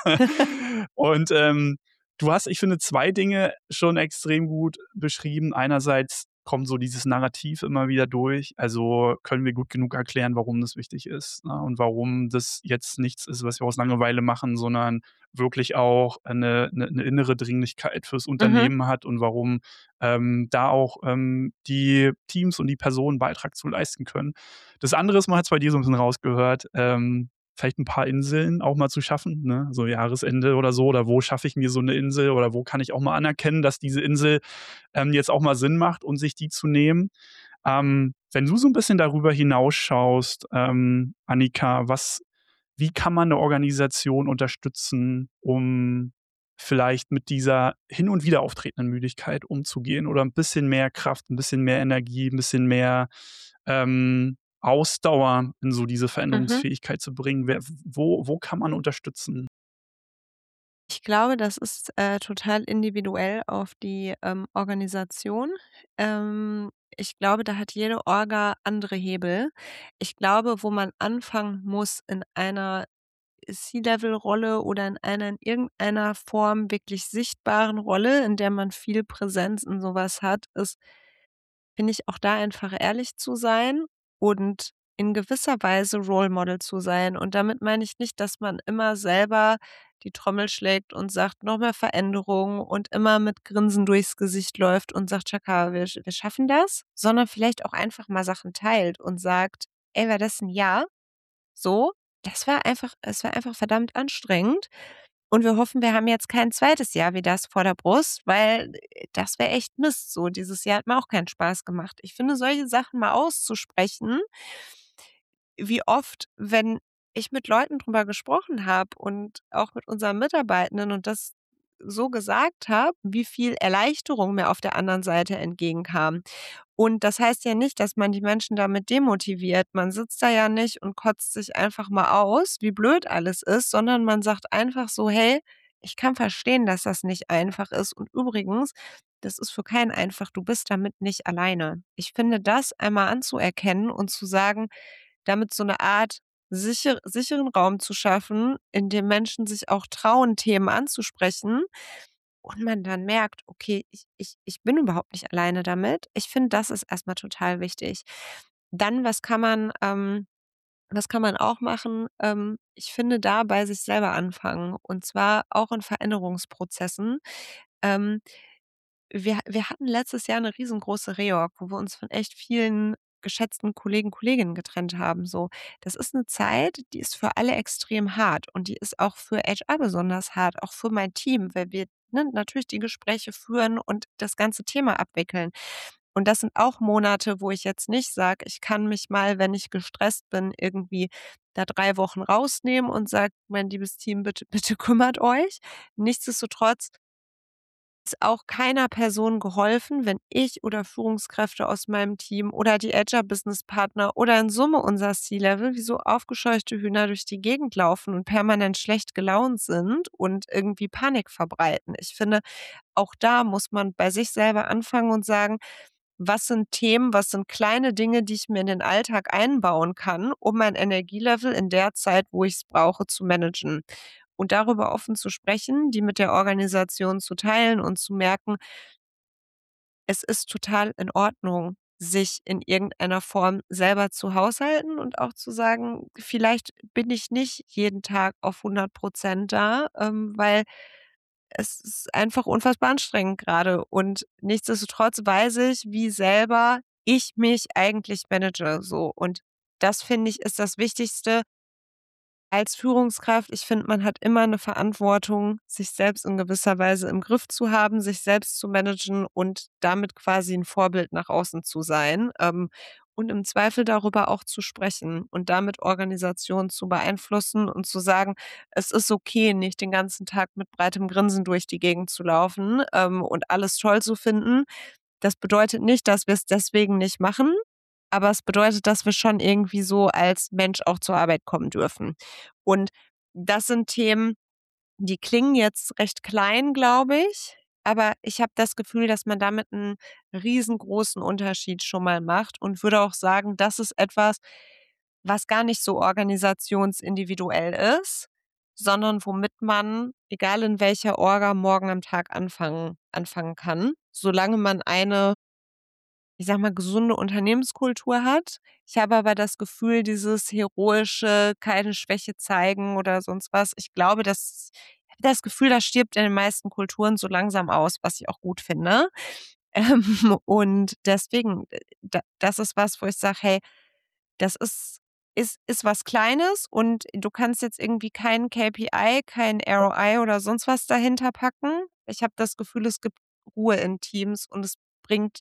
Und, ähm, du hast, ich finde, zwei Dinge schon extrem gut beschrieben. Einerseits kommt so dieses Narrativ immer wieder durch. Also, können wir gut genug erklären, warum das wichtig ist, ne, und warum das jetzt nichts ist, was wir aus Langeweile machen, sondern wirklich auch 'ne 'ne 'ne innere Dringlichkeit fürs Mhm. Unternehmen hat und warum, ähm, da auch, ähm, die Teams und die Personen Beitrag zu leisten können. Das andere ist, man hat's bei dir so 'n bisschen rausgehört, ähm, vielleicht 'n paar Inseln auch mal zu schaffen, ne, so Jahresende oder so, oder wo schaffe ich mir so 'ne Insel oder wo kann ich auch mal anerkennen, dass diese Insel, ähm, jetzt auch mal Sinn macht und sich die zu nehmen. Ähm, wenn du so 'n bisschen darüber hinausschaust, ähm, Annika, was wie kann man 'ne Organisation unterstützen, um vielleicht mit dieser hin und wieder auftretenden Müdigkeit umzugehen oder ein bisschen mehr Kraft, ein bisschen mehr Energie, ein bisschen mehr, ähm, Ausdauer in so diese Mhm. Veränderungsfähigkeit zu bringen? Wer wo wo kann man unterstützen? Ich glaube, das ist, äh, total individuell auf die, ähm, Organisation. Ähm, ich glaube, da hat jede Orga andere Hebel. Ich glaube, wo man anfangen muss in einer C-Level-Rolle oder in einer in irgendeiner Form wirklich sichtbaren Rolle, in der man viel Präsenz in sowas hat, ist, finde ich, auch da einfach ehrlich zu sein und in gewisser Weise Role Model zu sein. Und damit meine ich nicht, dass man immer selber die Trommel schlägt und sagt: „Noch mehr Veränderung“ und immer mit Grinsen durchs Gesicht läuft und sagt: „Tschakka, wir sch wir schaffen das“, sondern vielleicht auch einfach mal Sachen teilt und sagt: „Ey, war das 'n Jahr so, das war einfach es war einfach verdammt anstrengend und wir hoffen, wir haben jetzt kein zweites Jahr wie das vor der Brust, weil, äh, das wäre echt Mist so. Dieses Jahr hat mir auch keinen Spaß gemacht.“ Ich finde, solche Sachen mal auszusprechen, wie oft, wenn ich mit Leuten drüber gesprochen habe und auch mit unseren Mitarbeitenden und das so gesagt habe, wie viel Erleichterung mir auf der anderen Seite entgegenkam. Und das heißt ja nicht, dass man die Menschen damit demotiviert. Man sitzt da ja nicht und kotzt sich einfach mal aus, wie blöd alles ist, sondern man sagt einfach so: „Hey, ich kann verstehen, dass das nicht einfach ist und übrigens, das ist für keinen einfach, du bist damit nicht alleine.“ Ich finde, das einmal anzuerkennen und zu sagen, damit so 'ne Art sicher sicheren Raum zu schaffen, in dem Menschen sich auch trauen, Themen anzusprechen und man dann merkt: „Okay, ich ich ich bin überhaupt nicht alleine damit.“ Ich finde, das ist erst mal total wichtig. Dann, was kann man ähm, was kann man auch machen? Ähm, ich finde, da bei sich selber anfangen und zwar auch in Veränderungsprozessen. Ähm wir wir hatten letztes Jahr 'ne riesengroße Reorg, wo wir uns von echt vielen geschätzten Kollegen, Kolleginnen getrennt haben, so. Das ist 'ne Zeit, die ist für alle extrem hart und die ist auch für H R besonders hart, auch für mein Team, weil wir, ne, natürlich die Gespräche führen und das ganze Thema abwickeln. Und das sind auch Monate, wo ich jetzt nicht sage, ich kann mich mal, wenn ich gestresst bin, irgendwie da drei Wochen rausnehmen und sage: „Mein liebes Team, bitte bitte kümmert euch.“ Nichtsdestotrotz ist auch keiner Person geholfen, wenn ich oder Führungskräfte aus meinem Team oder die Agile-Business-Partner oder in Summe unser C-Level wie so aufgescheuchte Hühner durch die Gegend laufen und permanent schlecht gelaunt sind und irgendwie Panik verbreiten. Ich finde, auch da muss man bei sich selber anfangen und sagen: „Was sind Themen, was sind kleine Dinge, die ich mir in den Alltag einbauen kann, um mein Energielevel in der Zeit, wo ich's brauche, zu managen?“ Und darüber offen zu sprechen, die mit der Organisation zu teilen und zu merken es ist total in Ordnung, sich in irgendeiner Form selber zu haushalten und auch zu sagen: „Vielleicht bin ich nicht jeden Tag auf hundert Prozent da, ähm, weil es ist einfach unfassbar anstrengend grade.“ Und nichtsdestotrotz weiß ich, wie selber ich mich eigentlich manage so. Und das, finde ich, ist das Wichtigste als Führungskraft. Ich finde, man hat immer 'ne Verantwortung, sich selbst in gewisser Weise im Griff zu haben, sich selbst zu managen und damit quasi 'n Vorbild nach außen zu sein, ähm, und im Zweifel darüber auch zu sprechen und damit Organisationen zu beeinflussen und zu sagen: „Es ist okay, nicht den ganzen Tag mit breitem Grinsen durch die Gegend zu laufen, ähm, und alles toll zu finden. Das bedeutet nicht, dass wir's deswegen nicht machen, aber es bedeutet, dass wir schon irgendwie so als Mensch auch zur Arbeit kommen dürfen.“ Und das sind Themen, die klingen jetzt recht klein, glaube ich, aber ich habe das Gefühl, dass man damit 'n riesengroßen Unterschied schon mal macht und würde auch sagen, das ist etwas, was gar nicht so organisationsindividuell ist, sondern womit man, egal in welcher Orga, morgen am Tag anfangen anfangen kann, solange man eine ich sage mal, gesunde Unternehmenskultur hat. Ich habe aber das Gefühl, dieses heroische, keine Schwäche zeigen oder sonst was, ich glaube, das ich habe das Gefühl, das stirbt in den meisten Kulturen so langsam aus, was ich auch gut finde. Ähm, und deswegen, äh, da das ist was, wo ich sage: „Hey, das ist ist ist was Kleines und du kannst jetzt irgendwie kein K P I, kein R O I oder sonst was dahinter packen.“ Ich habe das Gefühl, es gibt Ruhe in Teams und es bringt es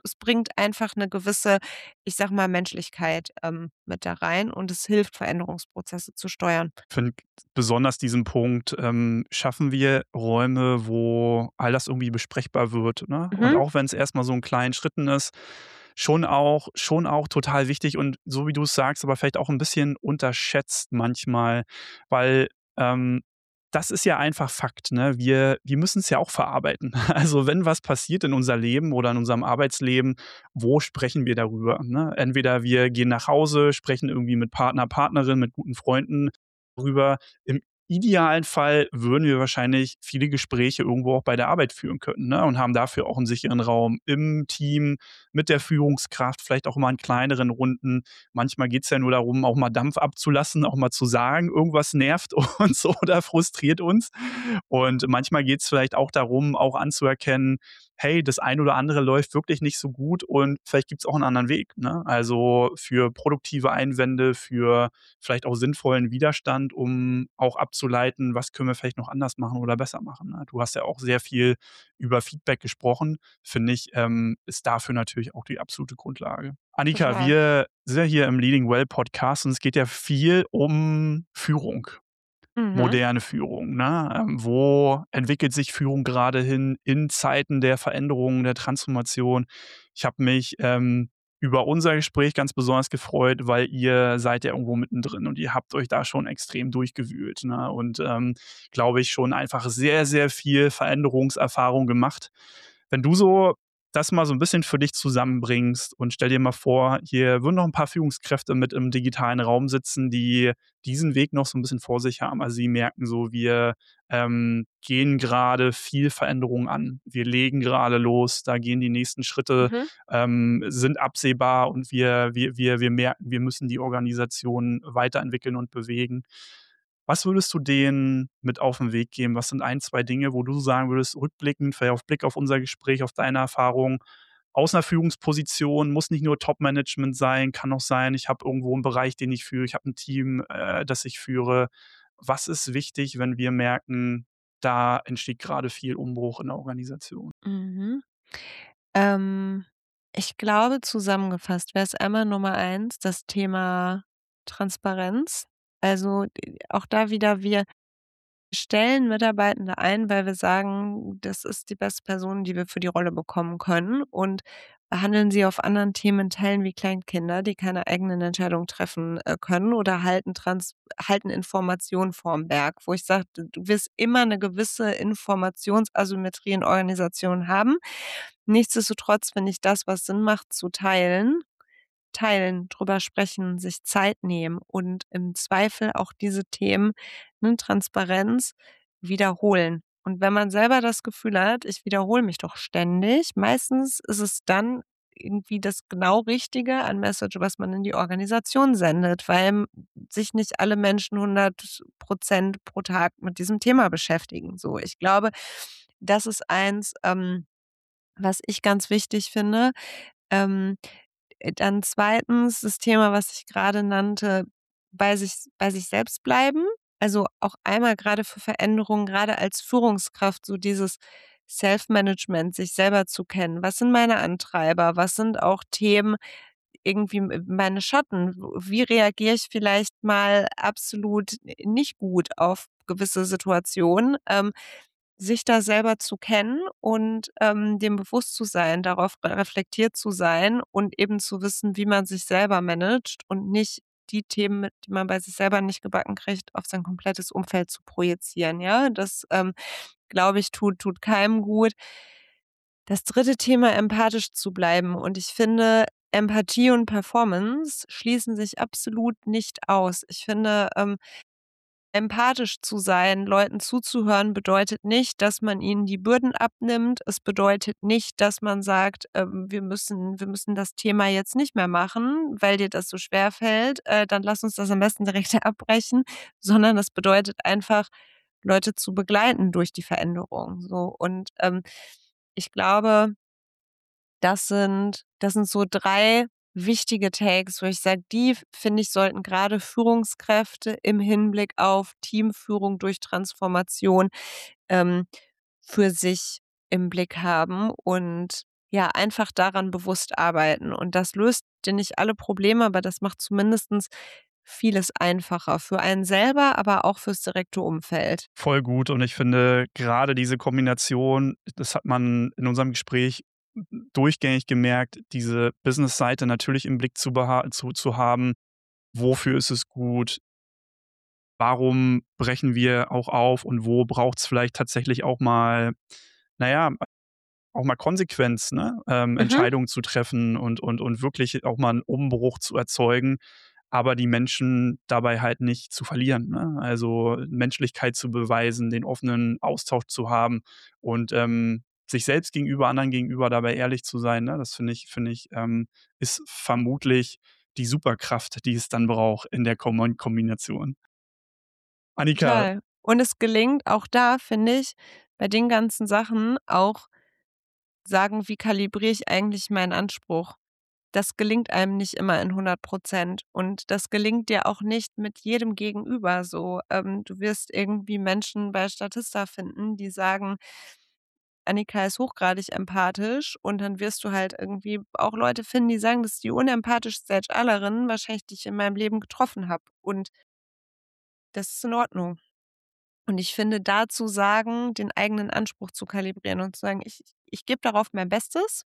es bringt einfach eine gewisse, ich sage mal, Menschlichkeit ähm, mit da rein und es hilft, Veränderungsprozesse zu steuern. Ich finde besonders diesen Punkt, ähm, schaffen wir Räume, wo all das irgendwie besprechbar wird, ne? Und Mhm. auch wenn es erst mal so in kleinen Schritten ist, schon auch schon auch total wichtig und so wie du es sagst, aber vielleicht auch ein bisschen unterschätzt manchmal, weil, ähm, das ist ja einfach Fakt, ne? Wir wir müssen es ja auch verarbeiten. Also, wenn was passiert in unser Leben oder in unserem Arbeitsleben, wo sprechen wir darüber, ne? Entweder wir gehen nach Hause, sprechen irgendwie mit Partner, Partnerin, mit guten Freunden drüber. Im idealen Fall würden wir wahrscheinlich viele Gespräche irgendwo auch bei der Arbeit führen können, ne, und haben dafür auch einen sicheren Raum im Team, mit der Führungskraft, vielleicht auch mal in kleineren Runden. Manchmal geht's ja nur darum, auch mal Dampf abzulassen, auch mal zu sagen, irgendwas nervt uns oder frustriert uns. Und manchmal geht's vielleicht auch darum, auch anzuerkennen, hey, das ein oder andere läuft wirklich nicht so gut und vielleicht gibt's auch einen anderen Weg, ne? Also, für produktive Einwände, für vielleicht auch sinnvollen Widerstand, um auch abzuleiten, was können wir vielleicht noch anders machen oder besser machen, ne? Du hast ja auch sehr viel über Feedback gesprochen, finde ich, ähm, ist dafür natürlich auch die absolute Grundlage. Annika, Total. wir sind ja hier im Leading Well Podcast und es geht ja viel um Führung. Mhm. Moderne Führung, ne? Ähm, wo entwickelt sich Führung gerade hin in Zeiten der Veränderung, der Transformation? Ich habe mich, ähm, über unser Gespräch ganz besonders gefreut, weil ihr seid ja irgendwo mittendrin und ihr habt euch da schon extrem durchgewühlt, ne? Und, ähm, glaube ich, schon einfach sehr, sehr viel Veränderungserfahrung gemacht. Wenn du so das mal so ein bisschen für dich zusammenbringst und stell dir mal vor, hier würden noch ein paar Führungskräfte mit im digitalen Raum sitzen, die diesen Weg noch so ein bisschen vor sich haben. Also, sie merken so, wir, ähm, gehen gerade viel Veränderung an. Wir legen gerade los, da gehen die nächsten Schritte, Mhm. ähm, sind absehbar und wir wir wir wir merken, wir müssen die Organisation weiterentwickeln und bewegen. Was würdest du denen mit auf 'n Weg geben? Was sind ein, zwei Dinge, wo du sagen würdest, rückblickend, vielleicht auf Blick auf unser Gespräch, auf deine Erfahrung aus 'ner Führungsposition, muss nicht nur Top-Management sein, kann auch sein, ich habe irgendwo 'n Bereich, den ich führe, ich habe 'n Team, äh, das ich führe. Was ist wichtig, wenn wir merken, da entsteht grade viel Umbruch in der Organisation? Mhm. Ähm, Ich glaube, zusammengefasst wäre es einmal Nummer eins das Thema Transparenz. Also, d auch da wieder, wir stellen Mitarbeitende ein, weil wir sagen, das ist die beste Person, die wir für die Rolle bekommen können und behandeln sie auf anderen Themen Teilen wie Kleinkinder, die keine eigenen Entscheidungen treffen, äh, können oder halten trans halten Informationen vorm Berg, wo ich sage, du du wirst immer eine gewisse Informationsasymmetrie in Organisationen haben. Nichtsdestotrotz finde ich das, was Sinn macht, zu teilen teilen, drüber sprechen, sich Zeit nehmen und im Zweifel auch diese Themen, ne, Transparenz, wiederholen. Und wenn man selber das Gefühl hat: „Ich wiederhole mich doch ständig“, meistens ist es dann irgendwie das genau Richtige an Message, was man in die Organisation sendet, weil m sich nicht alle Menschen hundert Prozent pro Tag mit diesem Thema beschäftigen, so. Ich glaube, das ist eins, ähm, was ich ganz wichtig finde. Ähm äh, Dann zweitens das Thema, was ich gerade nannte, bei sich bei sich selbst bleiben. Also, auch einmal gerade für Veränderungen, gerade als Führungskraft, so dieses Self-Management, sich selber zu kennen. Was sind meine Antreiber? Was sind auch Themen, irgendwie m meine Schatten? W Wie reagiere ich vielleicht mal absolut nicht gut auf gewisse Situationen? Ähm, sich da selber zu kennen und, ähm, dem bewusst zu sein, darauf re reflektiert zu sein und eben zu wissen, wie man sich selber managt und nicht die Themen, mit die man bei sich selber nicht gebacken kriegt, auf sein komplettes Umfeld zu projizieren, ja? Das, ähm, glaube ich, tut tut keinem gut. Das dritte Thema, empathisch zu bleiben und ich finde, Empathie und Performance schließen sich absolut nicht aus. Ich finde, ähm empathisch zu sein, Leuten zuzuhören, bedeutet nicht, dass man ihnen die Bürden abnimmt. Es bedeutet nicht, dass man sagt, ähm, wir müssen wir müssen das Thema jetzt nicht mehr machen, weil dir das so schwerfällt, äh, dann lass uns das am besten direkt abbrechen, sondern es bedeutet einfach, Leute zu begleiten durch die Veränderung, so. Und, ähm, ich glaube, das sind das sind so drei wichtige Takes, wo ich sage, die, finde ich, sollten grade Führungskräfte im Hinblick auf Teamführung durch Transformation, ähm, für sich im Blick haben und ja, einfach daran bewusst arbeiten. Und das löst dir nicht alle Probleme, aber das macht zumindest vieles einfacher für einen selber, aber auch fürs direkte Umfeld. Voll gut. Und ich finde, gerade diese Kombination, das hat man in unserem Gespräch durchgängig gemerkt, diese Business-Seite natürlich im Blick zu, beha- zu, zu haben. Wofür ist es gut? Warum brechen wir auch auf? Und wo braucht es vielleicht tatsächlich auch mal, naja, auch mal Konsequenz, ne? Ähm, Mhm. Entscheidungen zu treffen und, und, und wirklich auch mal einen Umbruch zu erzeugen, aber die Menschen dabei halt nicht zu verlieren. Ne? Also Menschlichkeit zu beweisen, den offenen Austausch zu haben und ähm, sich selbst gegenüber, anderen gegenüber dabei ehrlich zu sein. Ne? Das finde ich, finde ich, ähm, ist vermutlich die Superkraft, die es dann braucht in der Kom Kombination. Annika, Total. Und es gelingt auch da, finde ich, bei den ganzen Sachen auch sagen, wie kalibriere ich eigentlich meinen Anspruch? Das gelingt einem nicht immer in hundert Prozent und das gelingt dir auch nicht mit jedem Gegenüber so. Ähm, du wirst irgendwie Menschen bei Statista finden, die sagen: „Annika ist hochgradig empathisch“, und dann wirst du halt irgendwie auch Leute finden, die sagen: „Das ist die unempathischste Edge-Allerin wahrscheinlich, die ich in meinem Leben getroffen habe“, und das ist in Ordnung. Und ich finde, da zu sagen, den eigenen Anspruch zu kalibrieren und zu sagen: „Ich ich gebe darauf mein Bestes.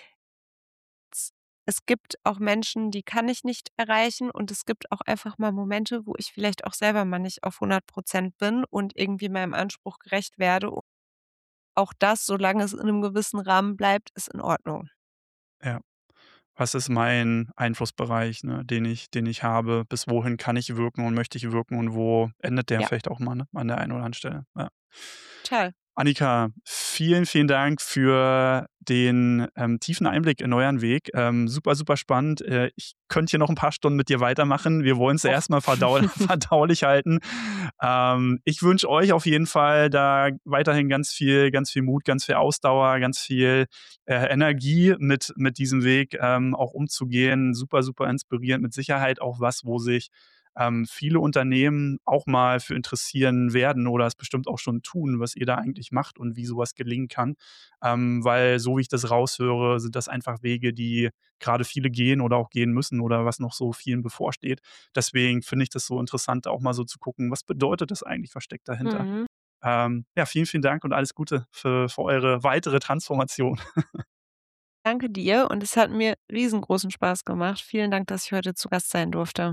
Z Es gibt auch Menschen, die kann ich nicht erreichen, und es gibt auch einfach mal Momente, wo ich vielleicht auch selber mal nicht auf hundert Prozent bin und irgendwie meinem Anspruch gerecht werde. Auch das, solange es in 'nem gewissen Rahmen bleibt, ist in Ordnung.“ ja. Was ist mein Einflussbereich, ne, den ich den ich habe? Bis wohin kann ich wirken und möchte ich wirken und wo endet der Ja, vielleicht auch mal, ne, an der einen oder anderen Stelle, ja. total. Annika, vielen, vielen Dank für den, ähm, tiefen Einblick in euren Weg. Ähm, super, super spannend. Äh, ich könnte hier noch ein paar Stunden mit dir weitermachen. Wir wollen's Och. erst mal verdau verdaulich halten. Ähm, ich wünsche euch auf jeden Fall da weiterhin ganz viel ganz viel Mut, ganz viel Ausdauer, ganz viel, äh, Energie mit mit diesem Weg, ähm, auch umzugehen. Super, super inspirierend. Mit Sicherheit auch was, wo sich ähm, viele Unternehmen auch mal für interessieren werden oder es bestimmt auch schon tun, was ihr da eigentlich macht und wie sowas gelingen kann. Ähm, weil so wie ich das raushöre, sind das einfach Wege, die gerade viele gehen oder auch gehen müssen oder was noch so vielen bevorsteht. Deswegen finde ich das so interessant, auch mal so zu gucken, was bedeutet das eigentlich, was steckt dahinter. Mhm. Ähm, ja, vielen, vielen Dank und alles Gute für, für eure weitere Transformation. Danke dir, und es hat mir riesengroßen Spaß gemacht. Vielen Dank, dass ich heute zu Gast sein durfte.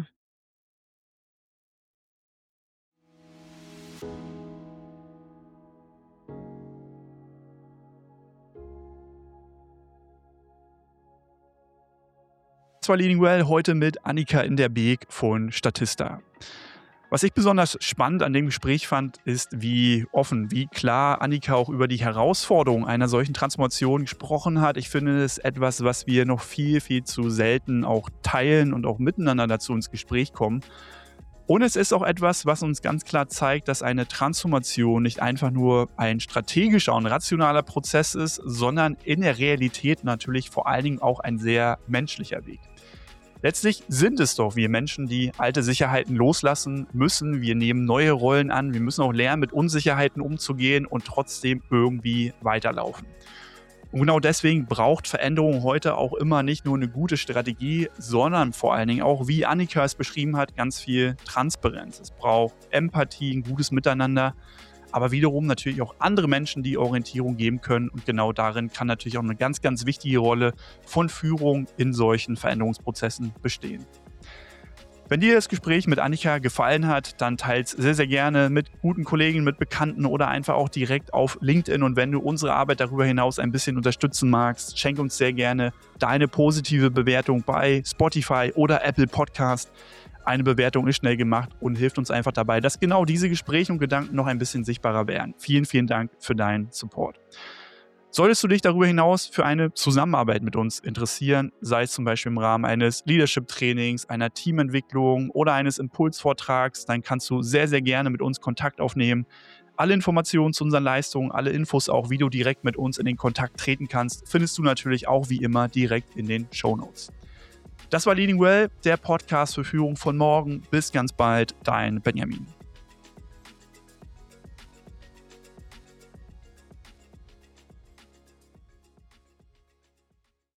Das war Leading Well, heute mit Annika in der Beek von Statista. Was ich besonders spannend an dem Gespräch fand, ist, wie offen, wie klar Annika auch über die Herausforderungen einer solchen Transformation gesprochen hat. Ich finde es etwas, was wir noch viel, viel zu selten auch teilen und auch miteinander dazu ins Gespräch kommen. Und es ist auch etwas, was uns ganz klar zeigt, dass eine Transformation nicht einfach nur ein strategischer und rationaler Prozess ist, sondern in der Realität natürlich vor allen Dingen auch ein sehr menschlicher Weg. Letztlich sind es doch wir Menschen, die alte Sicherheiten loslassen müssen. Wir nehmen neue Rollen an. Wir müssen auch lernen, mit Unsicherheiten umzugehen und trotzdem irgendwie weiterlaufen. Und genau deswegen braucht Veränderung heute auch immer nicht nur eine gute Strategie, sondern vor allen Dingen auch, wie Annika es beschrieben hat, ganz viel Transparenz. Es braucht Empathie, ein gutes Miteinander, aber wiederum natürlich auch andere Menschen, die Orientierung geben können. Und genau darin kann natürlich auch eine ganz, ganz wichtige Rolle von Führung in solchen Veränderungsprozessen bestehen. Wenn dir das Gespräch mit Annika gefallen hat, dann teils sehr, sehr gerne mit guten Kollegen, mit Bekannten oder einfach auch direkt auf LinkedIn. Und wenn du unsere Arbeit darüber hinaus ein bisschen unterstützen magst, schenk uns sehr gerne deine positive Bewertung bei Spotify oder Apple Podcast. Eine Bewertung ist schnell gemacht und hilft uns einfach dabei, dass genau diese Gespräche und Gedanken noch ein bisschen sichtbarer werden. Vielen, vielen Dank für deinen Support. Solltest du dich darüber hinaus für eine Zusammenarbeit mit uns interessieren, sei es zum Beispiel im Rahmen eines Leadership-Trainings, einer Teamentwicklung oder eines Impulsvortrags, dann kannst du sehr, sehr gerne mit uns Kontakt aufnehmen. Alle Informationen zu unseren Leistungen, alle Infos auch, wie du direkt mit uns in den Kontakt treten kannst, findest du natürlich auch wie immer direkt in den Shownotes. Das war Leading Well, der Podcast für Führung von morgen. Bis ganz bald, dein Benjamin.